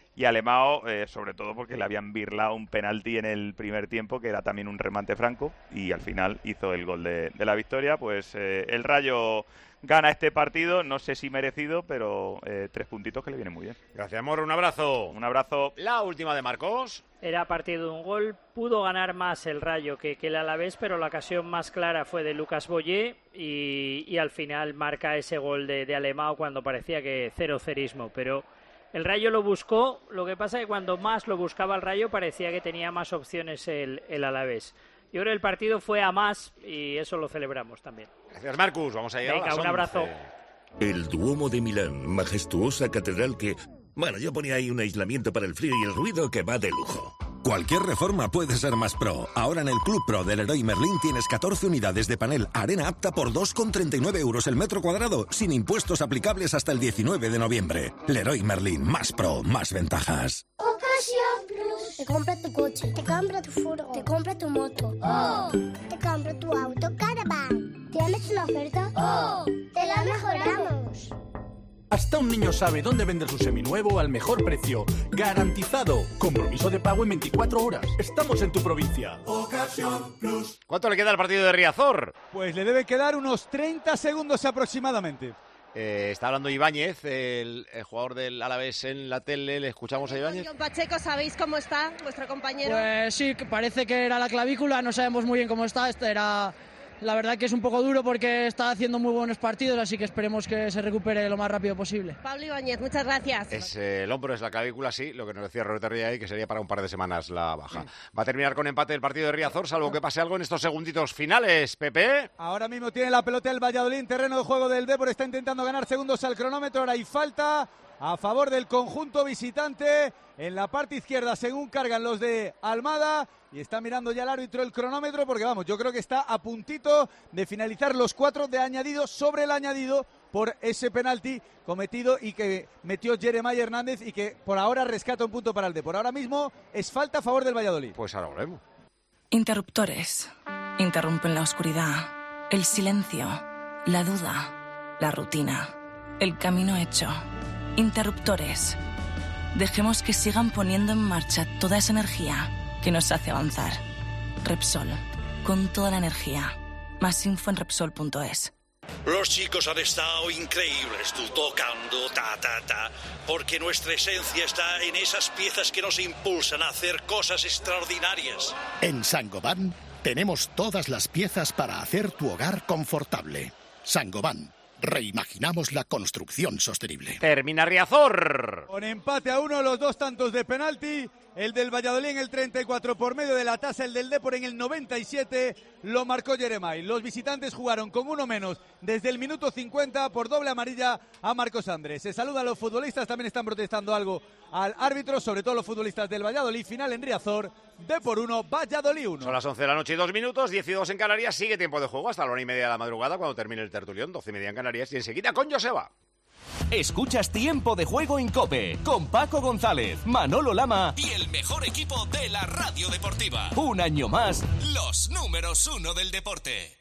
y Alemão, eh, sobre todo porque le habían birlado un penalti en el primer tiempo, que era también un remate franco, y al final hizo el gol de, de la victoria. Pues eh, el Rayo gana este partido, no sé si merecido, pero eh, tres puntitos que le vienen muy bien. Gracias, Moro, un abrazo. Un abrazo. La última de Marcos. Era partido de un gol, pudo ganar más el Rayo que, que el Alavés, pero la ocasión más clara fue de Lucas Boyé y, y al final marca ese gol de, de Alemão cuando parecía que cero cerismo, pero el Rayo lo buscó, lo que pasa es que cuando más lo buscaba el Rayo parecía que tenía más opciones el, el Alavés. Yo creo que el partido fue a más y eso lo celebramos también. Gracias, Marcus. Vamos a llegar Venga, a las un abrazo. once. El Duomo de Milán, majestuosa catedral que... Bueno, yo ponía ahí un aislamiento para el frío y el ruido que va de lujo. Cualquier reforma puede ser más pro. Ahora en el Club Pro del Leroy Merlin tienes catorce unidades de panel arena apta por dos con treinta y nueve euros el metro cuadrado, sin impuestos aplicables hasta el diecinueve de noviembre. Leroy Merlin, más pro, más ventajas. Ocasión Plus. Te compra tu coche, te compra tu furgo, te compra tu moto. ¡Oh! Te compra tu auto Caravan. ¿Tienes una oferta? ¡Oh! ¡Te la mejoramos! Hasta un niño sabe dónde vender su seminuevo al mejor precio. ¡Garantizado! Compromiso de pago en veinticuatro horas. Estamos en tu provincia. Ocasión Plus. ¿Cuánto le queda al partido de Riazor? Pues le debe quedar unos treinta segundos aproximadamente. Eh, está hablando Ibáñez, el, el jugador del Alavés en la tele. ¿Le escuchamos a Ibáñez? John Pacheco, ¿sabéis cómo está vuestro compañero? Pues sí, parece que era la clavícula, no sabemos muy bien cómo está. Este era... La verdad que es un poco duro porque está haciendo muy buenos partidos, así que esperemos que se recupere lo más rápido posible. Pablo Ibáñez, muchas gracias. Es eh, el hombro, es la clavícula, sí, lo que nos decía Roberto Riay, que sería para un par de semanas la baja. Va a terminar con empate el partido de Riazor, salvo que pase algo en estos segunditos finales, Pepe. Ahora mismo tiene la pelota el Valladolid, terreno de juego del Depor, está intentando ganar segundos al cronómetro, ahora hay falta a favor del conjunto visitante en la parte izquierda, según cargan los de Almada, y está mirando ya el árbitro el cronómetro, porque vamos, yo creo que está a puntito de finalizar los cuatro de añadido sobre el añadido por ese penalti cometido y que metió Jeremiah Hernández y que por ahora rescata un punto para el Depor. Ahora mismo es falta a favor del Valladolid. Pues ahora volvemos. Interruptores. Interrumpen la oscuridad, el silencio, la duda, la rutina, el camino hecho. Interruptores. Dejemos que sigan poniendo en marcha toda esa energía que nos hace avanzar. Repsol. Con toda la energía. Más info en Repsol punto es. Los chicos han estado increíbles, tú tocando, ta, ta, ta, porque nuestra esencia está en esas piezas que nos impulsan a hacer cosas extraordinarias. En Saint-Gobain tenemos todas las piezas para hacer tu hogar confortable. Saint-Gobain. Reimaginamos la construcción sostenible. Termina Riazor. Con empate a uno, los dos tantos de penalti. El del Valladolid en el treinta y cuatro por medio de la tasa, el del Depor en el noventa y siete lo marcó Jeremiah. Los visitantes jugaron con uno menos desde el minuto cincuenta por doble amarilla a Marcos Andrés. Se saluda a los futbolistas, también están protestando algo al árbitro, sobre todo los futbolistas del Valladolid. Final en Riazor, Depor uno, Valladolid uno. Son las once de la noche y dos minutos, diez y dos en Canarias. Sigue tiempo de juego hasta la una y media de la madrugada cuando termine el tertulión, doce y media en Canarias y enseguida con Joseba. Escuchas Tiempo de Juego en COPE con Paco González, Manolo Lama y el mejor equipo de la radio deportiva. Un año más, los números uno del deporte.